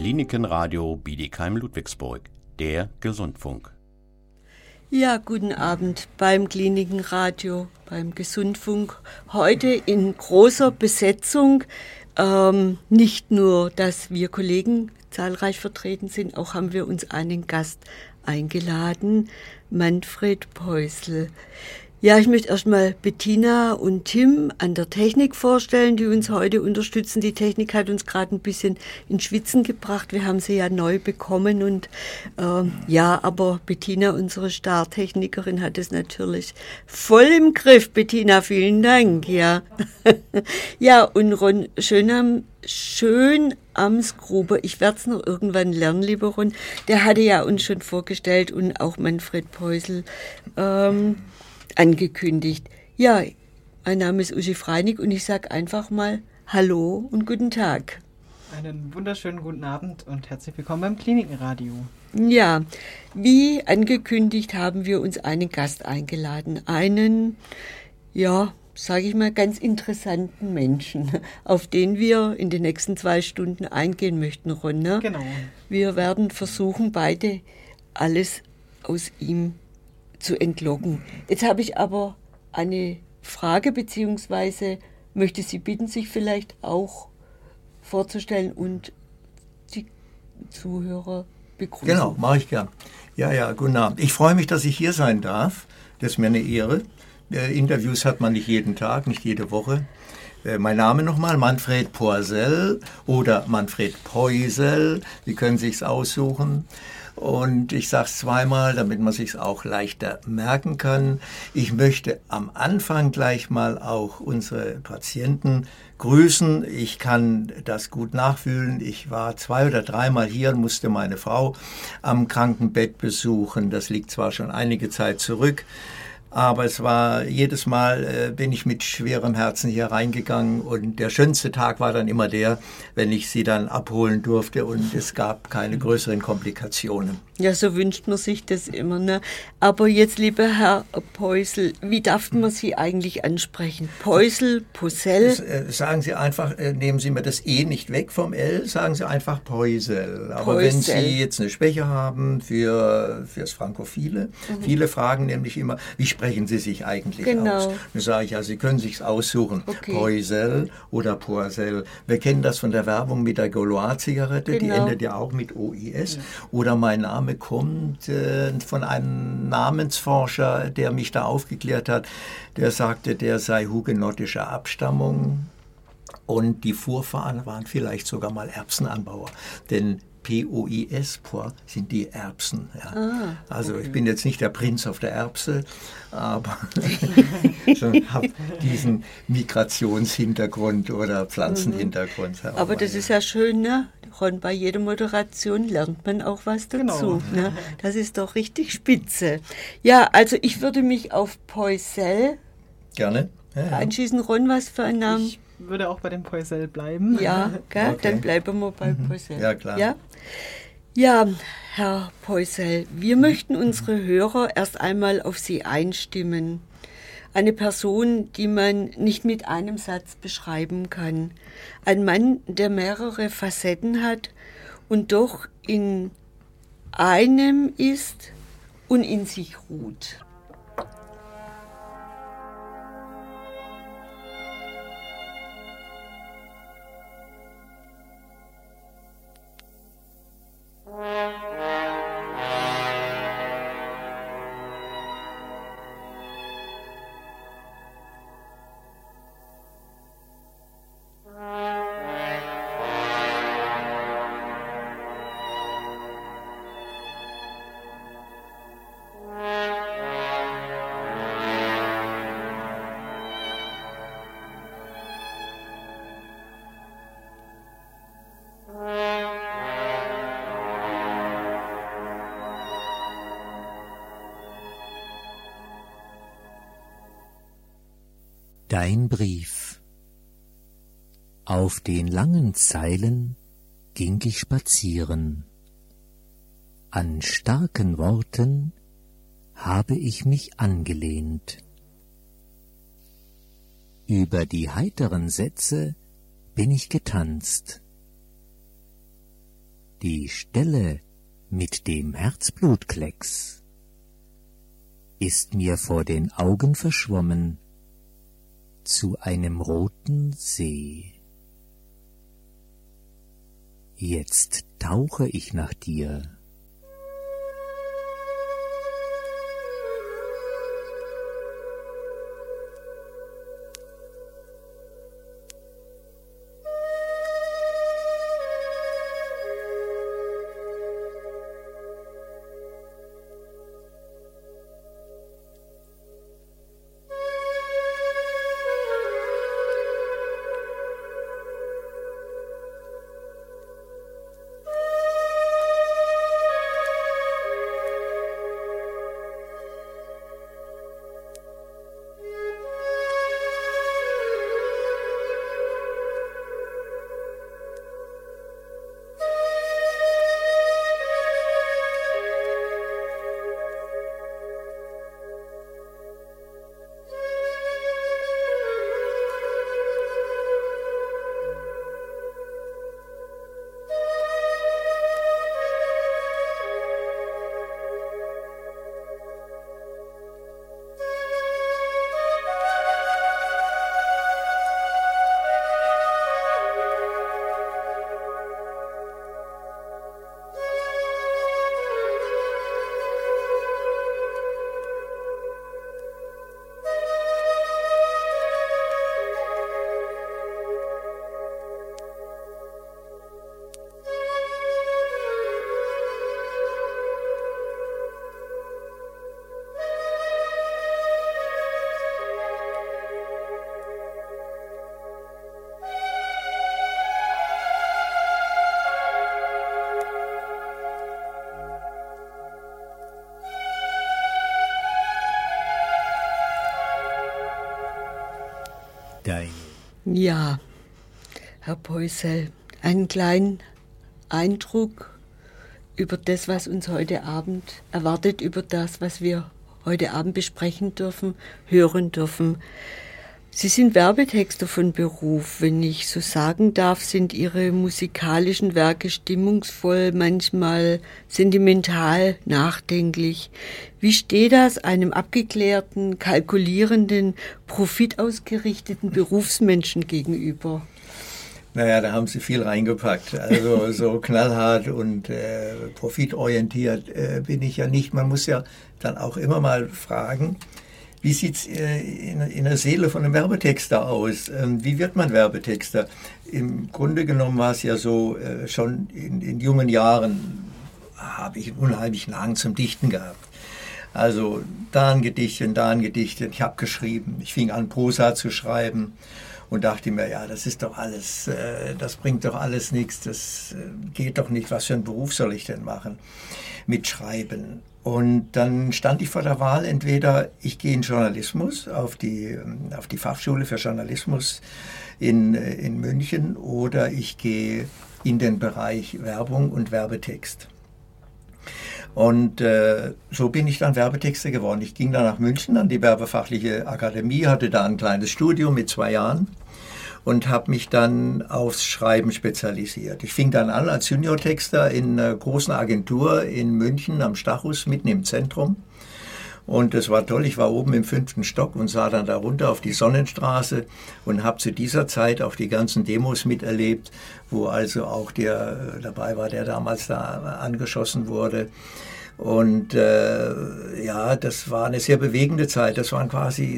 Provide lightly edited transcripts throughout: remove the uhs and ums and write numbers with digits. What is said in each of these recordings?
Klinikenradio Bietigheim-Ludwigsburg, der Gesundfunk. Ja, guten Abend beim Klinikenradio, beim Gesundfunk. Heute in großer Besetzung. Nicht nur, dass wir Kollegen zahlreich vertreten sind, auch haben wir uns einen Gast eingeladen, Manfred Peusel. Ja, ich möchte erstmal Bettina und Tim an der Technik vorstellen, die uns heute unterstützen. Die Technik hat uns gerade ein bisschen ins Schwitzen gebracht. Wir haben sie ja neu bekommen und aber Bettina, unsere Star-Technikerin, hat es natürlich voll im Griff. Bettina, vielen Dank. Ja, ja, und Ron Schönamsgruber, ich werde es noch irgendwann lernen, lieber Ron, der hatte ja uns schon vorgestellt und auch Manfred Peusel angekündigt. Ja, mein Name ist Uschi Freinig und ich sage einfach mal Hallo und guten Tag. Einen wunderschönen guten Abend und herzlich willkommen beim Klinikenradio. Ja, wie angekündigt haben wir uns einen Gast eingeladen. Einen, ja, sage ich mal, ganz interessanten Menschen, auf den wir in den nächsten 2 Stunden eingehen möchten, Ron. Ne? Genau. Wir werden versuchen, beide alles aus ihm zu entlocken. Jetzt habe ich aber eine Frage, beziehungsweise möchte Sie bitten, sich vielleicht auch vorzustellen und die Zuhörer begrüßen. Genau, mache ich gern. Ja, guten Abend. Ich freue mich, dass ich hier sein darf. Das ist mir eine Ehre. Interviews hat man nicht jeden Tag, nicht jede Woche. Mein Name nochmal, Manfred Peusel oder Manfred Peusel. Sie können sich's aussuchen. Und ich sage es zweimal, damit man sich auch leichter merken kann. Ich möchte am Anfang gleich mal auch unsere Patienten grüßen. Ich kann das gut nachfühlen. Ich war 2 oder 3 Mal hier und musste meine Frau am Krankenbett besuchen. Das liegt zwar schon einige Zeit zurück, aber es war jedes Mal, bin ich mit schwerem Herzen hier reingegangen und der schönste Tag war dann immer der, wenn ich sie dann abholen durfte und es gab keine größeren Komplikationen. Ja, so wünscht man sich das immer, ne? Aber jetzt, lieber Herr Peusel, wie darf man Sie eigentlich ansprechen? Peusel, Peusel? Sagen Sie einfach, nehmen Sie mir das E nicht weg vom L, sagen Sie einfach Peusel. Aber wenn Sie jetzt eine Schwäche haben fürs Frankophile, viele fragen nämlich immer, wie sprechen Sie sich eigentlich aus? Dann sage ich, ja, Sie können sich's aussuchen. Okay. Peusel oder Peusel. Wir kennen das von der Werbung mit der Gaulois-Zigarette, die endet ja auch mit OIS. Ja. Oder mein Name kommt von einem Namensforscher, der mich da aufgeklärt hat. Der sagte, der sei hugenottischer Abstammung und die Vorfahren waren vielleicht sogar mal Erbsenanbauer. Denn POIS, Pois, sind die Erbsen. Ja. Also ich bin jetzt nicht der Prinz auf der Erbse, aber habe diesen Migrationshintergrund oder Pflanzenhintergrund. Aber das ist ja schön, ne? Ron, bei jeder Moderation lernt man auch was dazu. Genau. Ne? Das ist doch richtig spitze. Ja, also ich würde mich auf Peusel gerne anschließen. Ron, was für ein Name? Ich würde auch bei dem Peusel bleiben. Ja, gell? Okay. Dann bleiben wir bei Peusel. Ja, klar. Ja, Herr Peusel, wir möchten unsere Hörer erst einmal auf Sie einstimmen. Eine Person, die man nicht mit einem Satz beschreiben kann. Ein Mann, der mehrere Facetten hat und doch in einem ist und in sich ruht. Dein Brief. Auf den langen Zeilen ging ich spazieren. An starken Worten habe ich mich angelehnt. Über die heiteren Sätze bin ich getanzt. Die Stelle mit dem Herzblutklecks ist mir vor den Augen verschwommen zu einem roten See. Jetzt tauche ich nach dir. Ja, Herr Poisel, einen kleinen Eindruck über das, was uns heute Abend erwartet, über das, was wir heute Abend besprechen dürfen, hören dürfen. Sie sind Werbetexter von Beruf, wenn ich so sagen darf, sind Ihre musikalischen Werke stimmungsvoll, manchmal sentimental, nachdenklich. Wie steht das einem abgeklärten, kalkulierenden, profitausgerichteten Berufsmenschen gegenüber? Naja, da haben Sie viel reingepackt. Also so knallhart und profitorientiert bin ich ja nicht. Man muss ja dann auch immer mal fragen, wie sieht es in der Seele von einem Werbetexter aus? Wie wird man Werbetexter? Im Grunde genommen war es ja so, schon in jungen Jahren habe ich einen unheimlichen Hang zum Dichten gehabt. Also da ein Gedichtchen, da ein Gedichtchen. Ich habe geschrieben. Ich fing an, Prosa zu schreiben und dachte mir, ja, das ist doch alles, das bringt doch alles nichts. Das geht doch nicht. Was für einen Beruf soll ich denn machen mit Schreiben? Und dann stand ich vor der Wahl, entweder ich gehe in Journalismus, auf die Fachschule für Journalismus in München, oder ich gehe in den Bereich Werbung und Werbetext. Und so bin ich dann Werbetexter geworden. Ich ging dann nach München an die Werbefachliche Akademie, hatte da ein kleines Studium mit 2 Jahren und habe mich dann aufs Schreiben spezialisiert. Ich fing dann an als Juniortexter in einer großen Agentur in München am Stachus, mitten im Zentrum. Und es war toll, ich war oben im 5. Stock und sah dann da runter auf die Sonnenstraße und habe zu dieser Zeit auch die ganzen Demos miterlebt, wo also auch der dabei war, der damals da angeschossen wurde. Und ja, das war eine sehr bewegende Zeit. Das war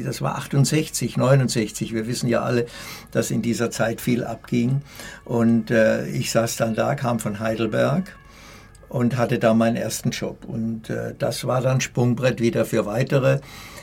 68, 69. Wir wissen ja alle, dass in dieser Zeit viel abging. Und ich saß dann da, kam von Heidelberg und hatte da meinen ersten Job. Und das war dann Sprungbrett wieder für weitere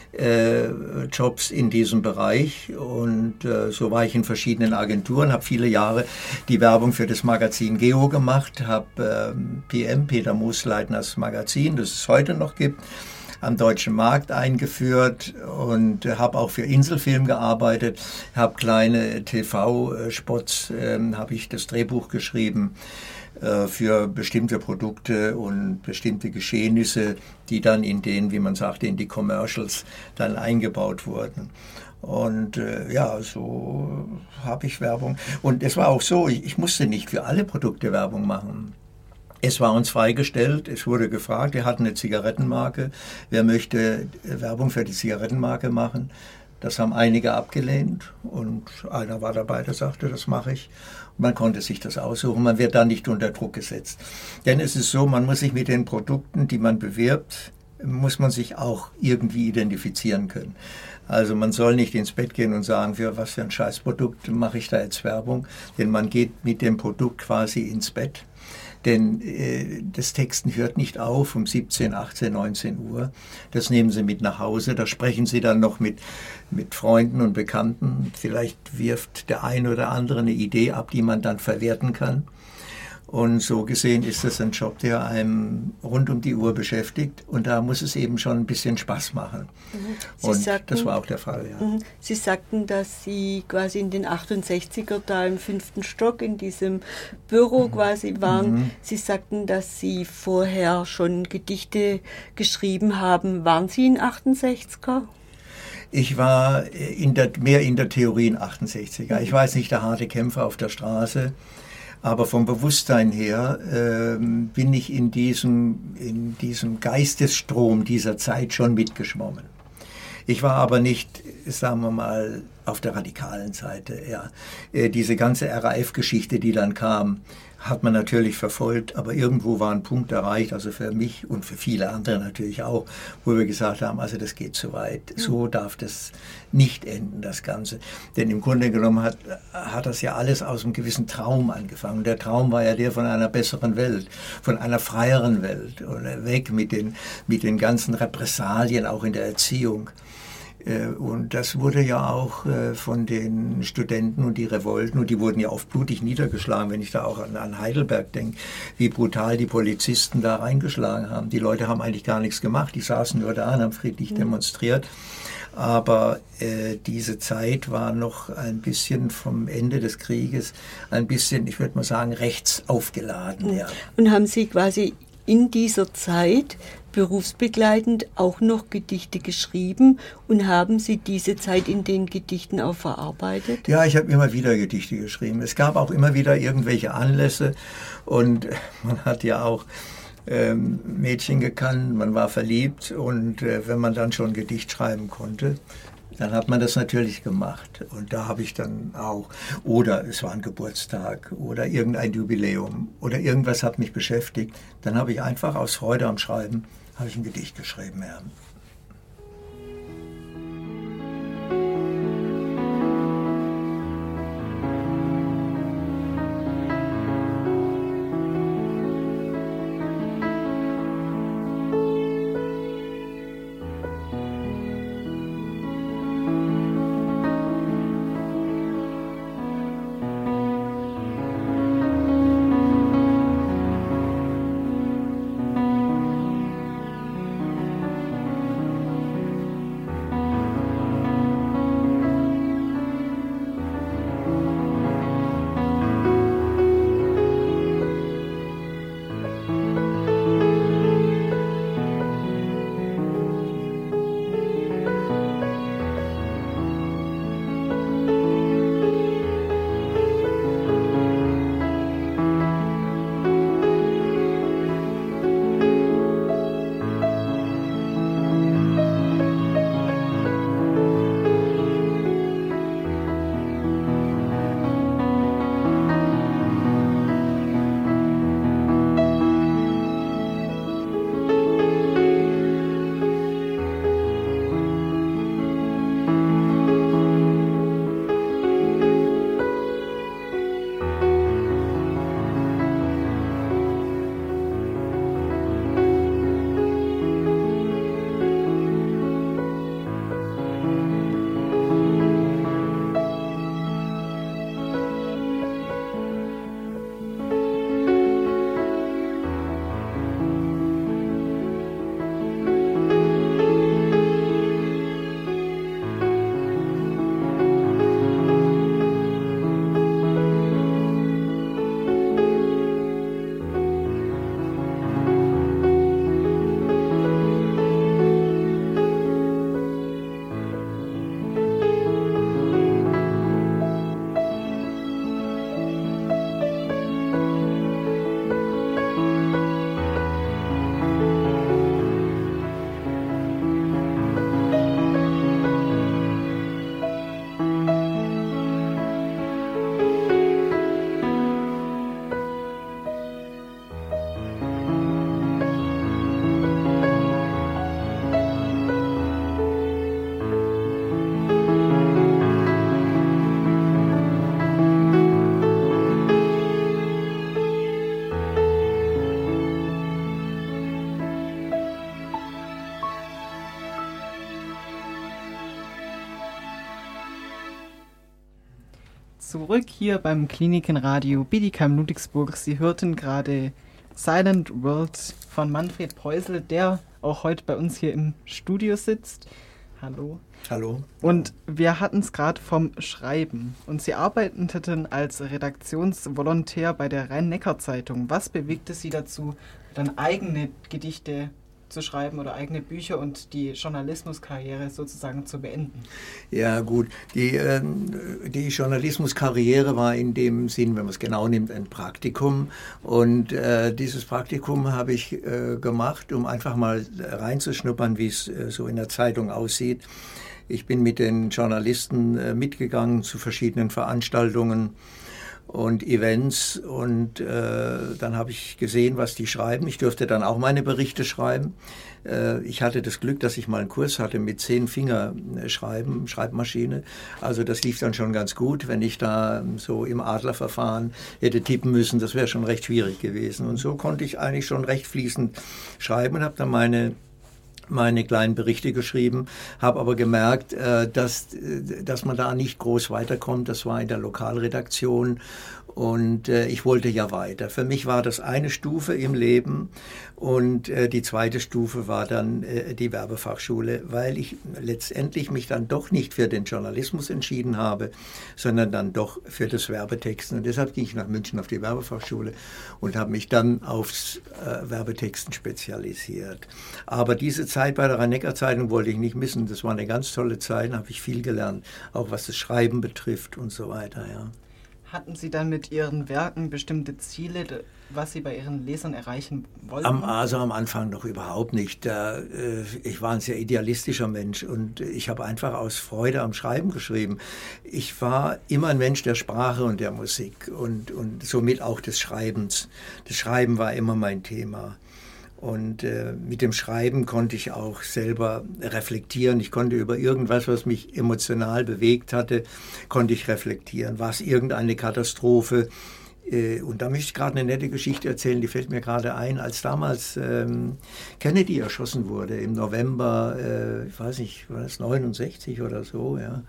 Jobs in diesem Bereich. Und so war ich in verschiedenen Agenturen, habe viele Jahre die Werbung für das Magazin Geo gemacht, habe PM, Peter Moosleitners Magazin, das es heute noch gibt, am deutschen Markt eingeführt und habe auch für Inselfilm gearbeitet, habe kleine TV-Spots, habe ich das Drehbuch geschrieben für bestimmte Produkte und bestimmte Geschehnisse, die dann in den, wie man sagte, in die Commercials dann eingebaut wurden. Und ja, so habe ich Werbung. Und es war auch so, ich musste nicht für alle Produkte Werbung machen. Es war uns freigestellt, es wurde gefragt, wir hatten eine Zigarettenmarke, wer möchte Werbung für die Zigarettenmarke machen? Das haben einige abgelehnt und einer war dabei, der sagte, das mache ich. Und man konnte sich das aussuchen, man wird da nicht unter Druck gesetzt. Denn es ist so, man muss sich mit den Produkten, die man bewirbt, muss man sich auch irgendwie identifizieren können. Also man soll nicht ins Bett gehen und sagen, für was für ein Scheißprodukt mache ich da jetzt Werbung, denn man geht mit dem Produkt quasi ins Bett. Denn das Texten hört nicht auf um 17, 18, 19 Uhr. Das nehmen Sie mit nach Hause. Da sprechen Sie dann noch mit Freunden und Bekannten. Vielleicht wirft der eine oder andere eine Idee ab, die man dann verwerten kann. Und so gesehen ist das ein Job, der einem rund um die Uhr beschäftigt. Und da muss es eben schon ein bisschen Spaß machen. Das war auch der Fall, ja. Sie sagten, dass Sie quasi in den 68er da im 5. Stock in diesem Büro quasi waren. Sie sagten, dass Sie vorher schon Gedichte geschrieben haben. Waren Sie in 68er? Ich war mehr in der Theorie in 68er. Ich war jetzt nicht der harte Kämpfer auf der Straße. Aber vom Bewusstsein her bin ich in diesem Geistesstrom dieser Zeit schon mitgeschwommen. Ich war aber nicht, sagen wir mal, auf der radikalen Seite. Ja. Diese ganze RAF-Geschichte, die dann kam, hat man natürlich verfolgt, aber irgendwo war ein Punkt erreicht, also für mich und für viele andere natürlich auch, wo wir gesagt haben, also das geht zu weit, so darf das nicht enden, das Ganze. Denn im Grunde genommen hat das ja alles aus einem gewissen Traum angefangen. Der Traum war ja der von einer besseren Welt, von einer freieren Welt, oder weg mit den ganzen Repressalien auch in der Erziehung. Und das wurde ja auch von den Studenten und die Revolten, und die wurden ja oft blutig niedergeschlagen, wenn ich da auch an Heidelberg denke, wie brutal die Polizisten da reingeschlagen haben. Die Leute haben eigentlich gar nichts gemacht, die saßen nur da und haben friedlich demonstriert. Aber diese Zeit war noch ein bisschen vom Ende des Krieges, ein bisschen, ich würde mal sagen, rechts aufgeladen. Ja. Und haben Sie quasi in dieser Zeit berufsbegleitend auch noch Gedichte geschrieben und haben Sie diese Zeit in den Gedichten auch verarbeitet? Ja, ich habe immer wieder Gedichte geschrieben. Es gab auch immer wieder irgendwelche Anlässe und man hat ja auch Mädchen gekannt, man war verliebt und wenn man dann schon ein Gedicht schreiben konnte, dann hat man das natürlich gemacht. Und da habe ich dann auch, oder es war ein Geburtstag oder irgendein Jubiläum oder irgendwas hat mich beschäftigt, dann habe ich einfach aus Freude am Schreiben habe ich ein Gedicht geschrieben. Ja. zurück hier beim Klinikenradio Bietigheim-Ludwigsburg. Sie hörten gerade Silent World von Manfred Preusel, der auch heute bei uns hier im Studio sitzt. Hallo. Hallo. Und wir hatten es gerade vom Schreiben. Und Sie arbeiteten als Redaktionsvolontär bei der Rhein-Neckar-Zeitung. Was bewegte Sie dazu, dann eigene Gedichte zu schreiben oder eigene Bücher und die Journalismuskarriere sozusagen zu beenden? Ja gut, die Journalismuskarriere war in dem Sinn, wenn man es genau nimmt, ein Praktikum. Und dieses Praktikum habe ich gemacht, um einfach mal reinzuschnuppern, wie es so in der Zeitung aussieht. Ich bin mit den Journalisten mitgegangen zu verschiedenen Veranstaltungen und Events und dann habe ich gesehen, was die schreiben. Ich durfte dann auch meine Berichte schreiben. Ich hatte das Glück, dass ich mal einen Kurs hatte mit 10 Finger Schreibmaschine. Also das lief dann schon ganz gut. Wenn ich da so im Adlerverfahren hätte tippen müssen, das wäre schon recht schwierig gewesen. Und so konnte ich eigentlich schon recht fließend schreiben und habe dann meine kleinen Berichte geschrieben, habe aber gemerkt, dass man da nicht groß weiterkommt. Das war in der Lokalredaktion und ich wollte ja weiter. Für mich war das eine Stufe im Leben und die zweite Stufe war dann die Werbefachschule, weil ich letztendlich mich dann doch nicht für den Journalismus entschieden habe, sondern dann doch für das Werbetexten. Und deshalb ging ich nach München auf die Werbefachschule und habe mich dann aufs Werbetexten spezialisiert. Aber diese Zeit bei der Rhein-Neckar-Zeitung wollte ich nicht missen. Das war eine ganz tolle Zeit, da habe ich viel gelernt, auch was das Schreiben betrifft und so weiter. Ja. Hatten Sie dann mit Ihren Werken bestimmte Ziele, was Sie bei Ihren Lesern erreichen wollten? Also am Anfang noch überhaupt nicht. Ich war ein sehr idealistischer Mensch und ich habe einfach aus Freude am Schreiben geschrieben. Ich war immer ein Mensch der Sprache und der Musik und somit auch des Schreibens. Das Schreiben war immer mein Thema. Und mit dem Schreiben konnte ich auch selber reflektieren. Ich konnte über irgendwas, was mich emotional bewegt hatte, konnte ich reflektieren. War es irgendeine Katastrophe? Und da möchte ich gerade eine nette Geschichte erzählen, die fällt mir gerade ein. Als damals Kennedy erschossen wurde, im November, ich weiß nicht, war das 69 oder so, ja.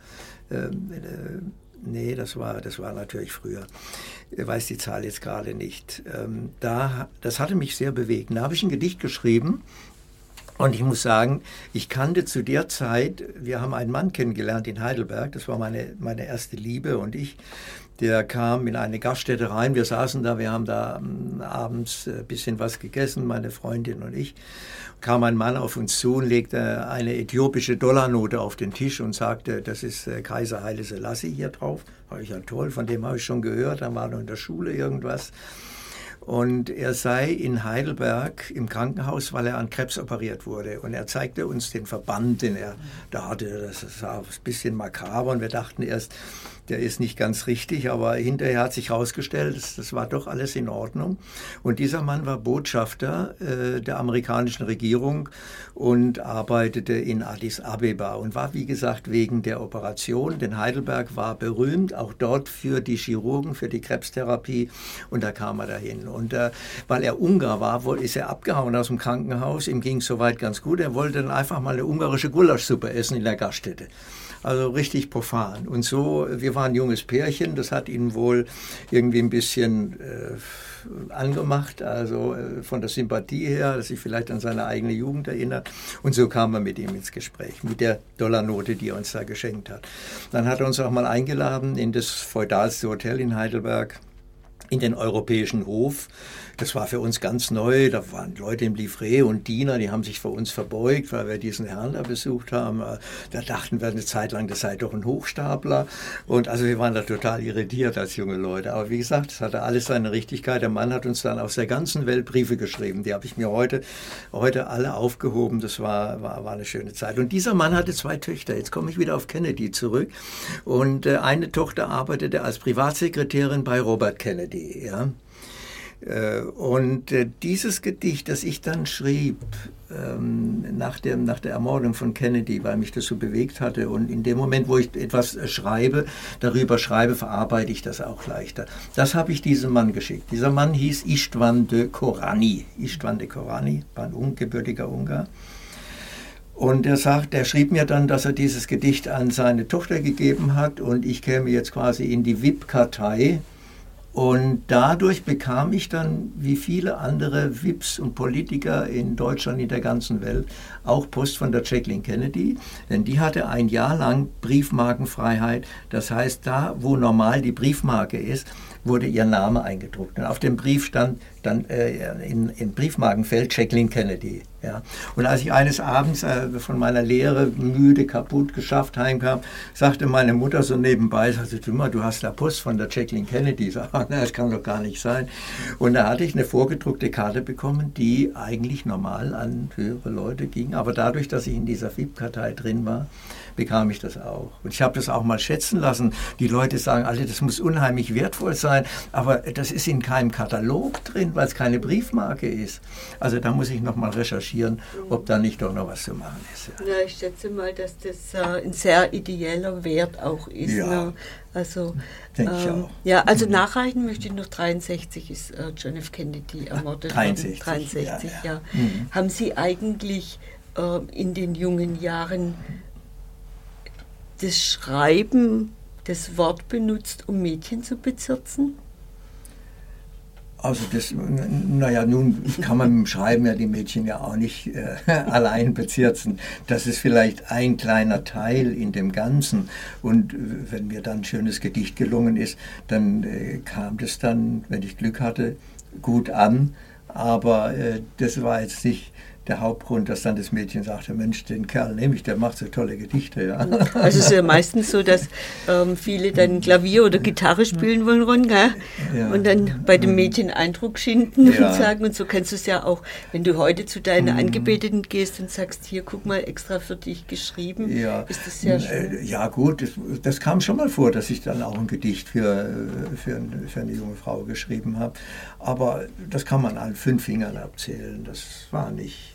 Nee, das war natürlich früher. Ich weiß die Zahl jetzt gerade nicht. Das hatte mich sehr bewegt. Da habe ich ein Gedicht geschrieben und ich muss sagen, ich kannte zu der Zeit, wir haben einen Mann kennengelernt in Heidelberg, das war meine erste Liebe und der kam in eine Gaststätte rein, wir saßen da, wir haben da abends ein bisschen was gegessen, meine Freundin und ich. Kam ein Mann auf uns zu und legte eine äthiopische Dollarnote auf den Tisch und sagte, das ist Kaiser Haile Selassie hier drauf. War ich ja toll, von dem habe ich schon gehört, da war noch in der Schule irgendwas. Und er sei in Heidelberg im Krankenhaus, weil er an Krebs operiert wurde. Und er zeigte uns den Verband, den er da hatte. Das war ein bisschen makaber und wir dachten erst, der ist nicht ganz richtig, aber hinterher hat sich herausgestellt, das war doch alles in Ordnung. Und dieser Mann war Botschafter der amerikanischen Regierung und arbeitete in Addis Abeba und war, wie gesagt, wegen der Operation, denn Heidelberg war berühmt, auch dort für die Chirurgen, für die Krebstherapie und da kam er dahin. Und weil er Ungar war, ist er abgehauen aus dem Krankenhaus, ihm ging es soweit ganz gut, er wollte dann einfach mal eine ungarische Gulaschsuppe essen in der Gaststätte. Also richtig profan. Und so, wir waren ein junges Pärchen, das hat ihn wohl irgendwie ein bisschen angemacht, also von der Sympathie her, dass sich vielleicht an seine eigene Jugend erinnert. Und so kamen wir mit ihm ins Gespräch, mit der Dollarnote, die er uns da geschenkt hat. Dann hat er uns auch mal eingeladen in das feudalste Hotel in Heidelberg, in den Europäischen Hof. Das war für uns ganz neu. Da waren Leute im Livret und Diener, die haben sich vor uns verbeugt, weil wir diesen Herrn da besucht haben. Da dachten wir eine Zeit lang, das sei doch ein Hochstapler. Und also wir waren da total irritiert als junge Leute. Aber wie gesagt, es hatte alles seine Richtigkeit. Der Mann hat uns dann aus der ganzen Welt Briefe geschrieben. Die habe ich mir heute alle aufgehoben. Das war eine schöne Zeit. Und dieser Mann hatte 2 Töchter. Jetzt komme ich wieder auf Kennedy zurück. Und eine Tochter arbeitete als Privatsekretärin bei Robert Kennedy. Ja. Und dieses Gedicht, das ich dann schrieb nach der Ermordung von Kennedy, weil mich das so bewegt hatte und in dem Moment, wo ich etwas darüber schreibe, verarbeite ich das auch leichter. Das habe ich diesem Mann geschickt. Dieser Mann hieß Istvan de Korani. Istvan de Korani, war ein gebürtiger Ungar. Und er schrieb mir dann, dass er dieses Gedicht an seine Tochter gegeben hat und ich käme jetzt quasi in die VIP-Kartei. Und dadurch bekam ich dann, wie viele andere VIPs und Politiker in Deutschland, in der ganzen Welt, auch Post von der Jacqueline Kennedy. Denn die hatte ein Jahr lang Briefmarkenfreiheit. Das heißt, da, wo normal die Briefmarke ist, wurde ihr Name eingedruckt. Und auf dem Brief stand dann in Briefmarkenfeld Jacqueline Kennedy. Ja. Und als ich eines Abends von meiner Lehre müde, kaputt, geschafft heimkam, sagte meine Mutter so nebenbei, sagte, du hast da Post von der Jacqueline Kennedy. Ich sagte, das kann doch gar nicht sein. Und da hatte ich eine vorgedruckte Karte bekommen, die eigentlich normal an höhere Leute ging. Aber dadurch, dass ich in dieser VIP-Kartei drin war, bekam ich das auch. Und ich habe das auch mal schätzen lassen. Die Leute sagen alle, das muss unheimlich wertvoll sein, aber das ist in keinem Katalog drin, weil es keine Briefmarke ist. Also da muss ich noch mal recherchieren, ob da nicht doch noch was zu machen ist. Ja, ich schätze mal, dass das ein sehr ideeller Wert auch ist. Ja. Ne? Also, denke ich auch. Ja, also nachreichen möchte ich noch, 63 ist John F. Kennedy ermordet worden. 63, ja. Mhm. Haben Sie eigentlich in den jungen Jahren das Schreiben, das Wort benutzt, um Mädchen zu bezirzen? Also nun kann man mit dem Schreiben ja die Mädchen ja auch nicht allein bezirzen. Das ist vielleicht ein kleiner Teil in dem Ganzen. Und wenn mir dann ein schönes Gedicht gelungen ist, dann kam das dann, wenn ich Glück hatte, gut an. Aber das war jetzt nicht der Hauptgrund, dass dann das Mädchen sagte, Mensch, den Kerl nehme ich, der macht so tolle Gedichte. Ja. Also es ist ja meistens so, dass viele dann Klavier oder Gitarre spielen wollen, Ron, gell? Ja. Und dann bei dem Mädchen Eindruck schinden und sagen, und so kennst du es ja auch, wenn du heute zu deiner Angebeteten gehst und sagst, hier, guck mal, extra für dich geschrieben, ist das sehr schön. Ja gut, das kam schon mal vor, dass ich dann auch ein Gedicht für eine junge Frau geschrieben habe, aber das kann man an 5 Fingern abzählen, das war nicht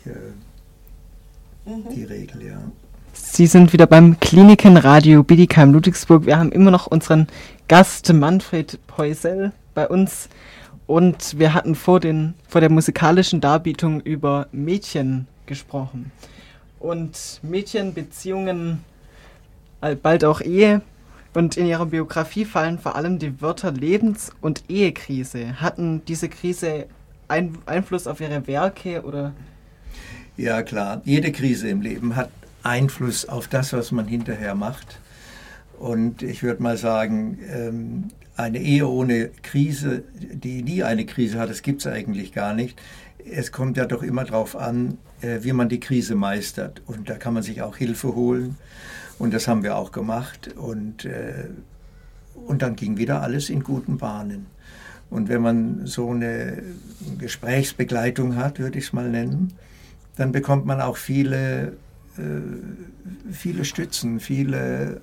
die Regel, ja. Sie sind wieder beim Klinikenradio Bietigheim-Ludwigsburg. Wir haben immer noch unseren Gast Manfred Poisel bei uns und wir hatten vor der musikalischen Darbietung über Mädchen gesprochen. Und Mädchenbeziehungen, bald auch Ehe. Und in Ihrer Biografie fallen vor allem die Wörter Lebens- und Ehekrise. Hatten diese Krise Einfluss auf Ihre Werke oder? Ja klar, jede Krise im Leben hat Einfluss auf das, was man hinterher macht. Und ich würde mal sagen, eine Ehe ohne Krise, die nie eine Krise hat, das gibt es eigentlich gar nicht. Es kommt ja doch immer darauf an, wie man die Krise meistert. Und da kann man sich auch Hilfe holen. Und das haben wir auch gemacht. Und dann ging wieder alles in guten Bahnen. Und wenn man so eine Gesprächsbegleitung hat, würde ich es mal nennen, dann bekommt man auch viele Stützen, vieles,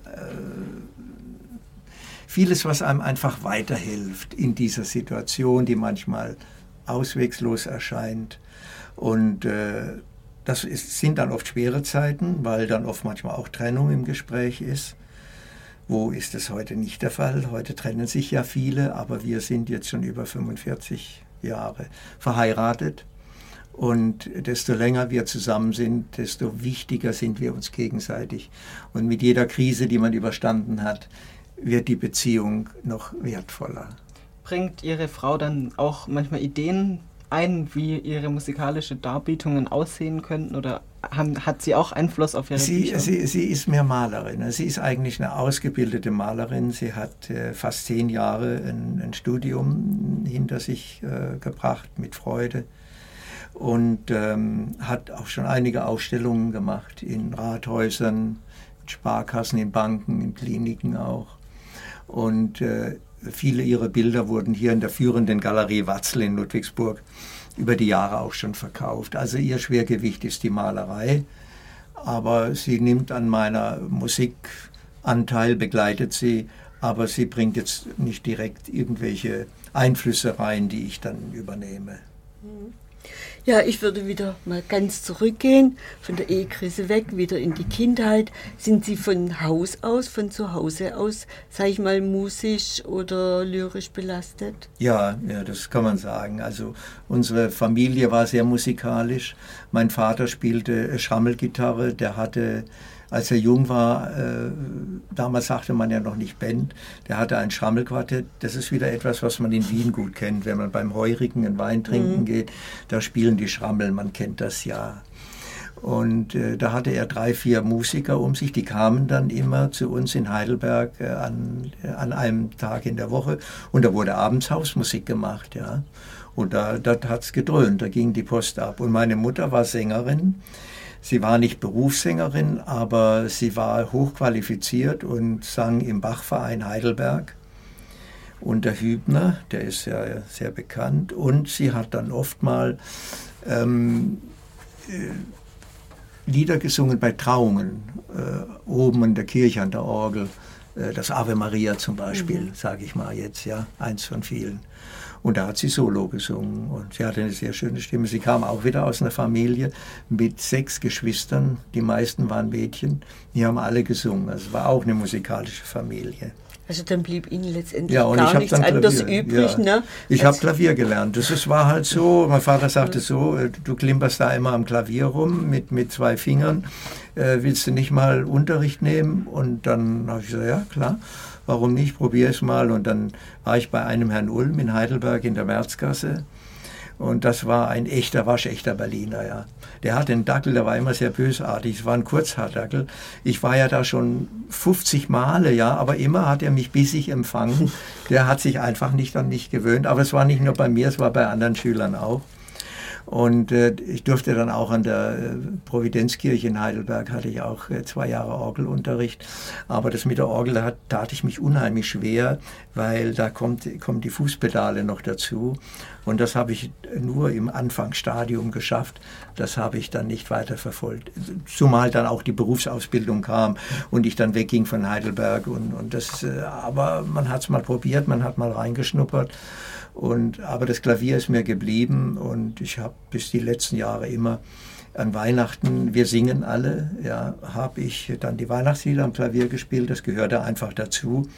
was einem einfach weiterhilft in dieser Situation, die manchmal auswegslos erscheint. Und sind dann oft schwere Zeiten, weil dann oft manchmal auch Trennung im Gespräch ist. Wo ist das heute nicht der Fall? Heute trennen sich ja viele, aber wir sind jetzt schon über 45 Jahre verheiratet. Und desto länger wir zusammen sind, desto wichtiger sind wir uns gegenseitig. Und mit jeder Krise, die man überstanden hat, wird die Beziehung noch wertvoller. Bringt Ihre Frau dann auch manchmal Ideen ein, wie Ihre musikalischen Darbietungen aussehen könnten? Oder hat sie auch Einfluss auf Ihre Bücher? Sie ist mehr Malerin. Sie ist eigentlich eine ausgebildete Malerin. Sie hat fast 10 Jahre ein Studium hinter sich gebracht mit Freude. Und hat auch schon einige Ausstellungen gemacht in Rathäusern, in Sparkassen, in Banken, in Kliniken auch. Und viele ihrer Bilder wurden hier in der führenden Galerie Watzel in Ludwigsburg über die Jahre auch schon verkauft. Also ihr Schwergewicht ist die Malerei, aber sie nimmt an meiner Musikanteil, begleitet sie, aber sie bringt jetzt nicht direkt irgendwelche Einflüsse rein, die ich dann übernehme. Ja, ich würde wieder mal ganz zurückgehen, von der Ehekrise weg, wieder in die Kindheit. Sind Sie von Haus aus, von zu Hause aus, sage ich mal, musisch oder lyrisch belastet? Ja, das kann man sagen. Also unsere Familie war sehr musikalisch. Mein Vater spielte Schrammelgitarre, der hatte, als er jung war, damals sagte man ja noch nicht Band, der hatte ein Schrammelquartett. Das ist wieder etwas, was man in Wien gut kennt. Wenn man beim Heurigen einen Wein trinken geht, da spielen die Schrammel, man kennt das ja. Und da hatte er 3, 4 Musiker um sich, die kamen dann immer zu uns in Heidelberg an einem Tag in der Woche und da wurde abends Hausmusik gemacht, ja. Und da hat es gedröhnt, da ging die Post ab. Und meine Mutter war Sängerin. Sie war nicht Berufssängerin, aber sie war hochqualifiziert und sang im Bachverein Heidelberg unter Hübner, der ist ja sehr bekannt. Und sie hat dann oft mal Lieder gesungen bei Trauungen, oben in der Kirche an der Orgel. Das Ave Maria zum Beispiel, sage ich mal jetzt, ja, eins von vielen. Und da hat sie Solo gesungen und sie hatte eine sehr schöne Stimme. Sie kam auch wieder aus einer Familie mit 6 Geschwistern, die meisten waren Mädchen, die haben alle gesungen. Also es war auch eine musikalische Familie. Also dann blieb Ihnen letztendlich ja, und gar nichts anderes übrig, ja. Ne? Ich habe Klavier gelernt. Das war halt so, mein Vater sagte so, du klimperst da immer am Klavier rum mit 2 Fingern, willst du nicht mal Unterricht nehmen? Und dann habe ich gesagt, ja klar, warum nicht, probier es mal. Und dann war ich bei einem Herrn Ulm in Heidelberg in der Märzgasse. Und das war ein waschechter Berliner, ja. Der hatte einen Dackel, der war immer sehr bösartig. Es war ein Kurzhaardackel. Ich war ja da schon 50 Male, ja, aber immer hat er mich bissig empfangen. Der hat sich einfach nicht an mich gewöhnt. Aber es war nicht nur bei mir, es war bei anderen Schülern auch. Und ich durfte dann auch an der Providenzkirche in Heidelberg, hatte ich auch 2 Jahre Orgelunterricht. Aber das mit der Orgel tat ich mich unheimlich schwer, weil da kommen die Fußpedale noch dazu. Und das habe ich nur im Anfangsstadium geschafft. Das habe ich dann nicht weiter verfolgt. Zumal dann auch die Berufsausbildung kam und ich dann wegging von Heidelberg. Aber man hat es mal probiert, man hat mal reingeschnuppert. Aber das Klavier ist mir geblieben und ich habe bis die letzten Jahre immer an Weihnachten, wir singen alle, ja, habe ich dann die Weihnachtslieder am Klavier gespielt, das gehörte einfach dazu.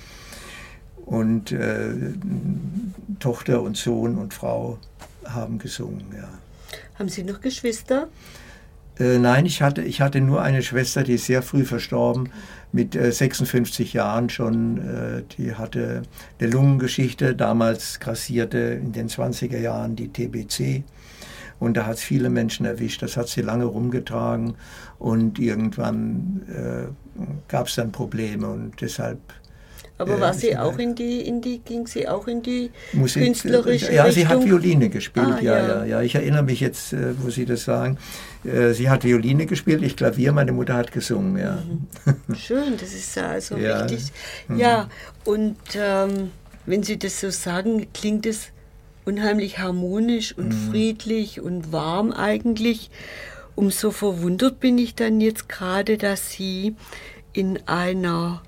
Und Tochter und Sohn und Frau haben gesungen, ja. Haben Sie noch Geschwister? Nein, ich hatte nur eine Schwester, die ist sehr früh verstorben, mit 56 Jahren schon. Die hatte eine Lungengeschichte, damals grassierte in den 20er Jahren die TBC. Und da hat es viele Menschen erwischt, das hat sie lange rumgetragen und irgendwann gab es dann Probleme und deshalb... Aber war sie auch ging sie auch in die Musik, künstlerische ja, Richtung? Sie hat Violine gespielt, Ja. ja. Ich erinnere mich jetzt, wo Sie das sagen. Sie hat Violine gespielt, ich Klavier, meine Mutter hat gesungen, ja. Schön, das ist also ja. richtig. Ja, und wenn Sie das so sagen, klingt es unheimlich harmonisch und friedlich und warm eigentlich. Umso verwundert bin ich dann jetzt gerade, dass Sie in einer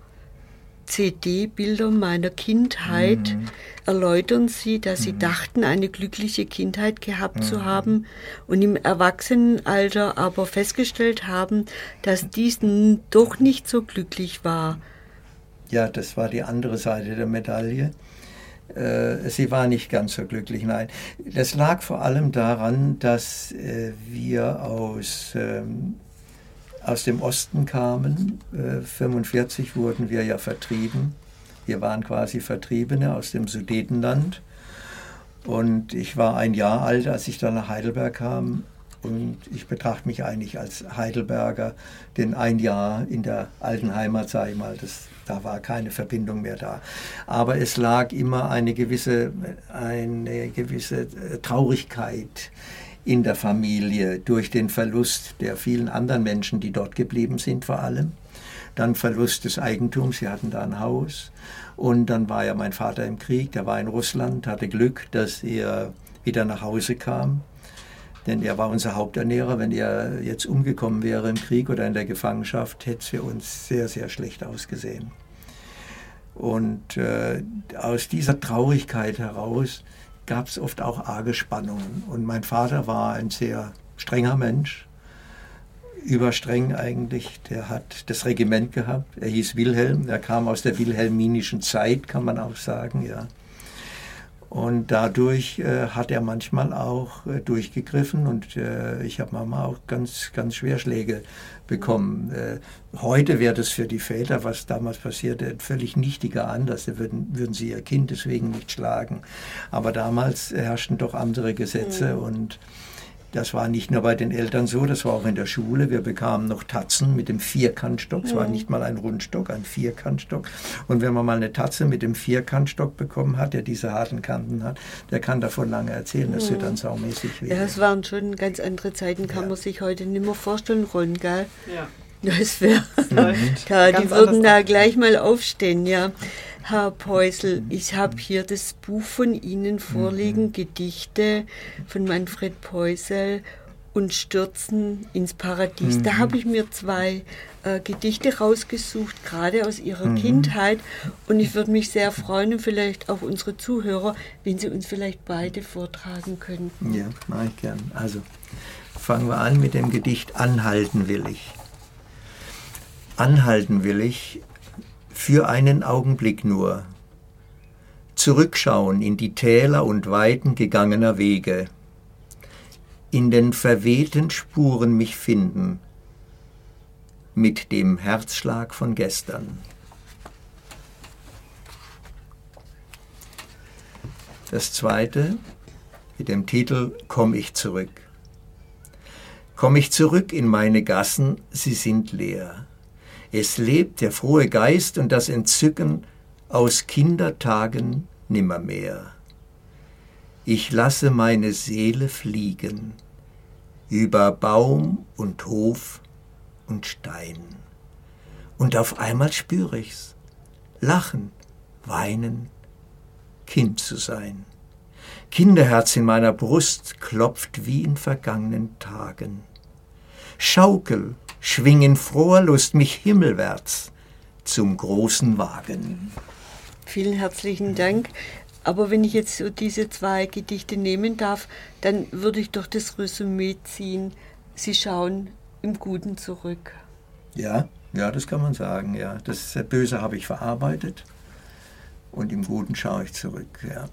CD Bilder meiner Kindheit erläutern Sie, dass Sie dachten, eine glückliche Kindheit gehabt zu haben und im Erwachsenenalter aber festgestellt haben, dass dies doch nicht so glücklich war. Ja, das war die andere Seite der Medaille. Sie war nicht ganz so glücklich, nein. Das lag vor allem daran, dass wir aus dem Osten kamen. 1945 wurden wir ja vertrieben. Wir waren quasi Vertriebene aus dem Sudetenland. Und ich war 1 Jahr alt, als ich dann nach Heidelberg kam. Und ich betrachte mich eigentlich als Heidelberger, denn 1 Jahr in der alten Heimat, sage ich mal, da war keine Verbindung mehr da. Aber es lag immer eine gewisse Traurigkeit in der Familie durch den Verlust der vielen anderen Menschen, die dort geblieben sind vor allem. Dann Verlust des Eigentums, sie hatten da ein Haus. Und dann war ja mein Vater im Krieg, der war in Russland, hatte Glück, dass er wieder nach Hause kam. Denn er war unser Haupternährer. Wenn er jetzt umgekommen wäre im Krieg oder in der Gefangenschaft, hätte es für uns sehr, sehr schlecht ausgesehen. Und aus dieser Traurigkeit heraus gab es oft auch arge Spannungen. Und mein Vater war ein sehr strenger Mensch, überstreng eigentlich. Der hat das Regiment gehabt. Er hieß Wilhelm. Er kam aus der wilhelminischen Zeit, kann man auch sagen, ja. Und dadurch hat er manchmal auch durchgegriffen und ich habe manchmal auch ganz, ganz Schwerschläge bekommen. Heute wäre das für die Väter, was damals passierte, völlig nichtiger anders. Da würden sie ihr Kind deswegen nicht schlagen. Aber damals herrschten doch andere Gesetze und das war nicht nur bei den Eltern so, das war auch in der Schule. Wir bekamen noch Tatzen mit dem Vierkantstock. Es war nicht mal ein Rundstock, ein Vierkantstock. Und wenn man mal eine Tatze mit dem Vierkantstock bekommen hat, der diese harten Kanten hat, der kann davon lange erzählen. Das wird dann saumäßig weh. Ja, es waren schon ganz andere Zeiten, kann man sich heute nicht mehr vorstellen, Ron, gell? Ja. Das wäre, Ganz die würden anders da ab. gleich mal aufstehen, ja. Herr Peusel, ich habe hier das Buch von Ihnen vorliegen, Gedichte von Manfred Peusel und Stürzen ins Paradies. Da habe ich mir 2 Gedichte rausgesucht, gerade aus Ihrer Kindheit. Und ich würde mich sehr freuen und vielleicht auch unsere Zuhörer, wenn Sie uns vielleicht beide vortragen könnten. Ja, mache ich gern. Also fangen wir an mit dem Gedicht Anhalten will ich. Anhalten will ich für einen Augenblick nur. Zurückschauen in die Täler und Weiten gegangener Wege. In den verwehten Spuren mich finden. Mit dem Herzschlag von gestern. Das zweite mit dem Titel Komm ich zurück. Komm ich zurück in meine Gassen, sie sind leer. Es lebt der frohe Geist und das Entzücken aus Kindertagen nimmermehr. Ich lasse meine Seele fliegen über Baum und Hof und Stein. Und auf einmal spüre ich's, lachen, weinen, Kind zu sein. Kinderherz in meiner Brust klopft wie in vergangenen Tagen. Schaukel, schwing in froher Lust mich himmelwärts zum großen Wagen. Vielen herzlichen Dank. Aber wenn ich jetzt so diese 2 Gedichte nehmen darf, dann würde ich doch das Resümee ziehen. Sie schauen im Guten zurück. Ja, das kann man sagen. Ja. Das Böse habe ich verarbeitet und im Guten schaue ich zurück. Ja.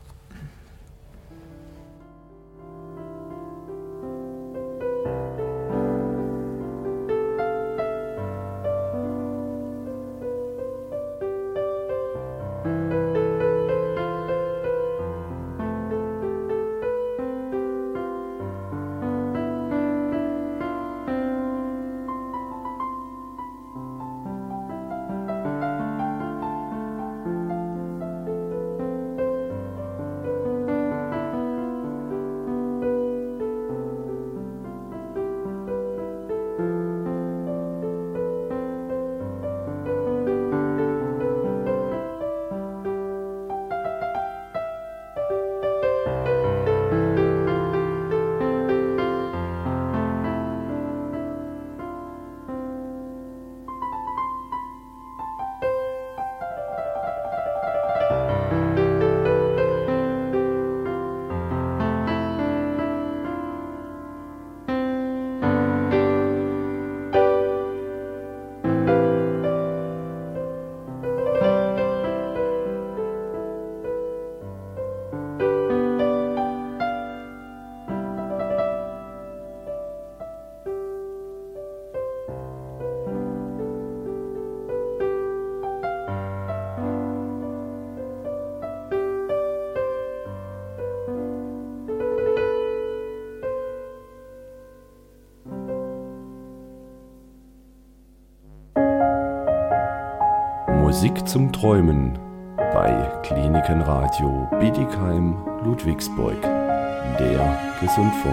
Musik zum Träumen bei Klinikenradio Bietigheim-Ludwigsburg, der Gesundfunk.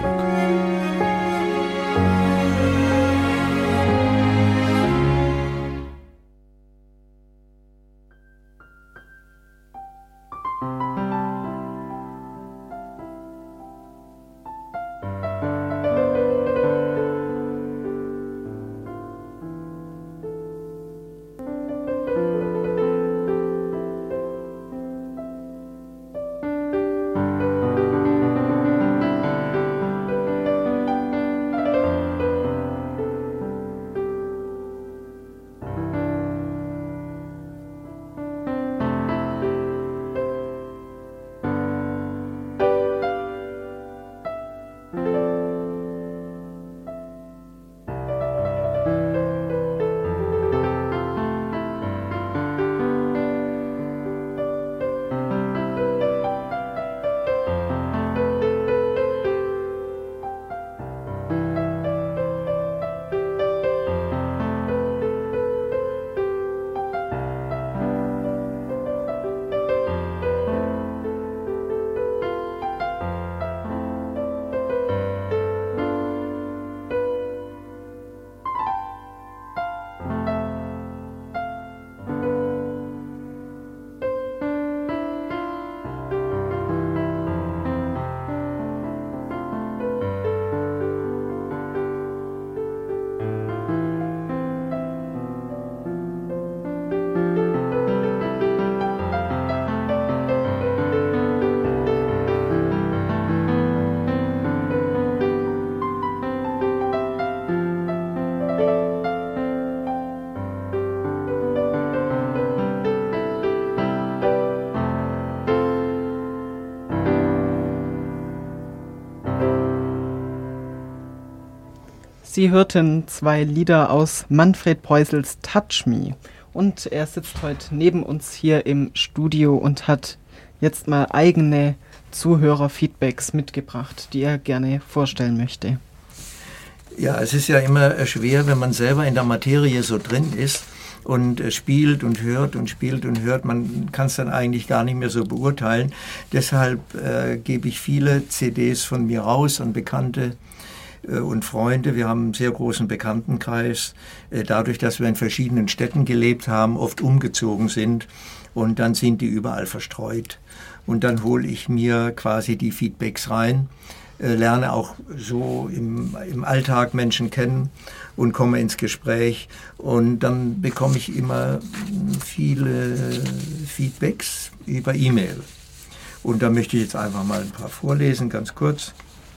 Sie hörten 2 Lieder aus Manfred Peusels Touch Me. Und er sitzt heute neben uns hier im Studio und hat jetzt mal eigene Zuhörerfeedbacks mitgebracht, die er gerne vorstellen möchte. Ja, es ist ja immer schwer, wenn man selber in der Materie so drin ist und spielt und hört und spielt und hört. Man kann es dann eigentlich gar nicht mehr so beurteilen. Deshalb gebe ich viele CDs von mir raus an Bekannte und Freunde. Wir haben einen sehr großen Bekanntenkreis. Dadurch, dass wir in verschiedenen Städten gelebt haben, oft umgezogen sind und dann sind die überall verstreut. Und dann hole ich mir quasi die Feedbacks rein, lerne auch so im Alltag Menschen kennen und komme ins Gespräch. Und dann bekomme ich immer viele Feedbacks über E-Mail. Und da möchte ich jetzt einfach mal ein paar vorlesen, ganz kurz.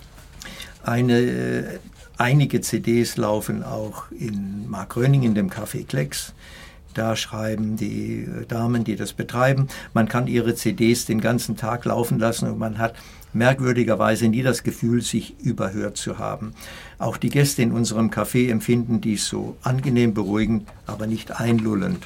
Einige CDs laufen auch in Markgröning in dem Café Klecks. Da schreiben die Damen, die das betreiben, man kann ihre CDs den ganzen Tag laufen lassen und man hat merkwürdigerweise nie das Gefühl, sich überhört zu haben. Auch die Gäste in unserem Café empfinden dies so angenehm beruhigend, aber nicht einlullend.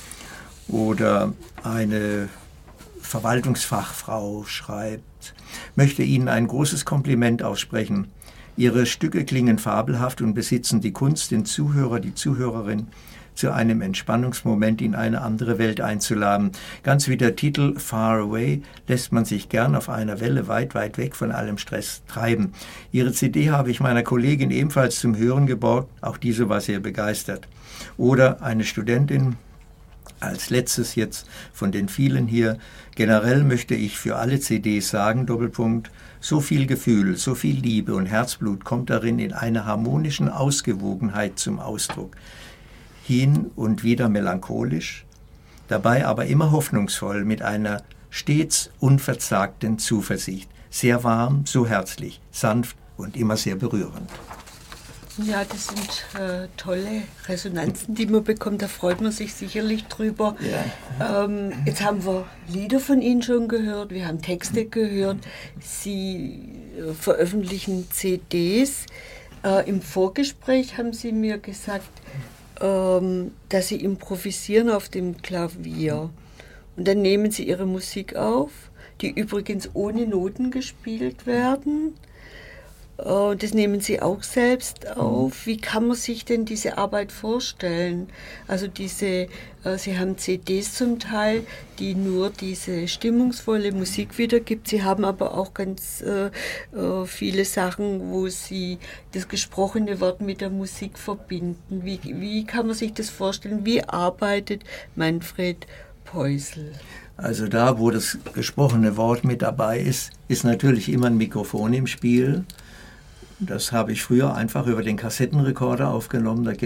Oder eine Verwaltungsfachfrau schreibt, möchte Ihnen ein großes Kompliment aussprechen. Ihre Stücke klingen fabelhaft und besitzen die Kunst, den Zuhörer, die Zuhörerin zu einem Entspannungsmoment in eine andere Welt einzuladen. Ganz wie der Titel Far Away lässt man sich gern auf einer Welle weit, weit weg von allem Stress treiben. Ihre CD habe ich meiner Kollegin ebenfalls zum Hören geborgt, auch diese war sehr begeistert. Oder eine Studentin, als letztes jetzt von den vielen hier, generell möchte ich für alle CDs sagen, Doppelpunkt, so viel Gefühl, so viel Liebe und Herzblut kommt darin in einer harmonischen Ausgewogenheit zum Ausdruck. Hin und wieder melancholisch, dabei aber immer hoffnungsvoll mit einer stets unverzagten Zuversicht. Sehr warm, so herzlich, sanft und immer sehr berührend. Ja, das sind tolle Resonanzen, die man bekommt. Da freut man sich sicherlich drüber. Ja. Jetzt haben wir Lieder von Ihnen schon gehört, wir haben Texte gehört. Sie veröffentlichen CDs. Im Vorgespräch haben Sie mir gesagt, dass Sie improvisieren auf dem Klavier. Und dann nehmen Sie Ihre Musik auf, die übrigens ohne Noten gespielt werden. Das nehmen Sie auch selbst auf. Wie kann man sich denn diese Arbeit vorstellen? Also Sie haben CDs zum Teil, die nur diese stimmungsvolle Musik wiedergibt. Sie haben aber auch ganz viele Sachen, wo Sie das gesprochene Wort mit der Musik verbinden. Wie kann man sich das vorstellen? Wie arbeitet Manfred Peusel? Also da, wo das gesprochene Wort mit dabei ist, ist natürlich immer ein Mikrofon im Spiel. Das habe ich früher einfach über den Kassettenrekorder aufgenommen. Da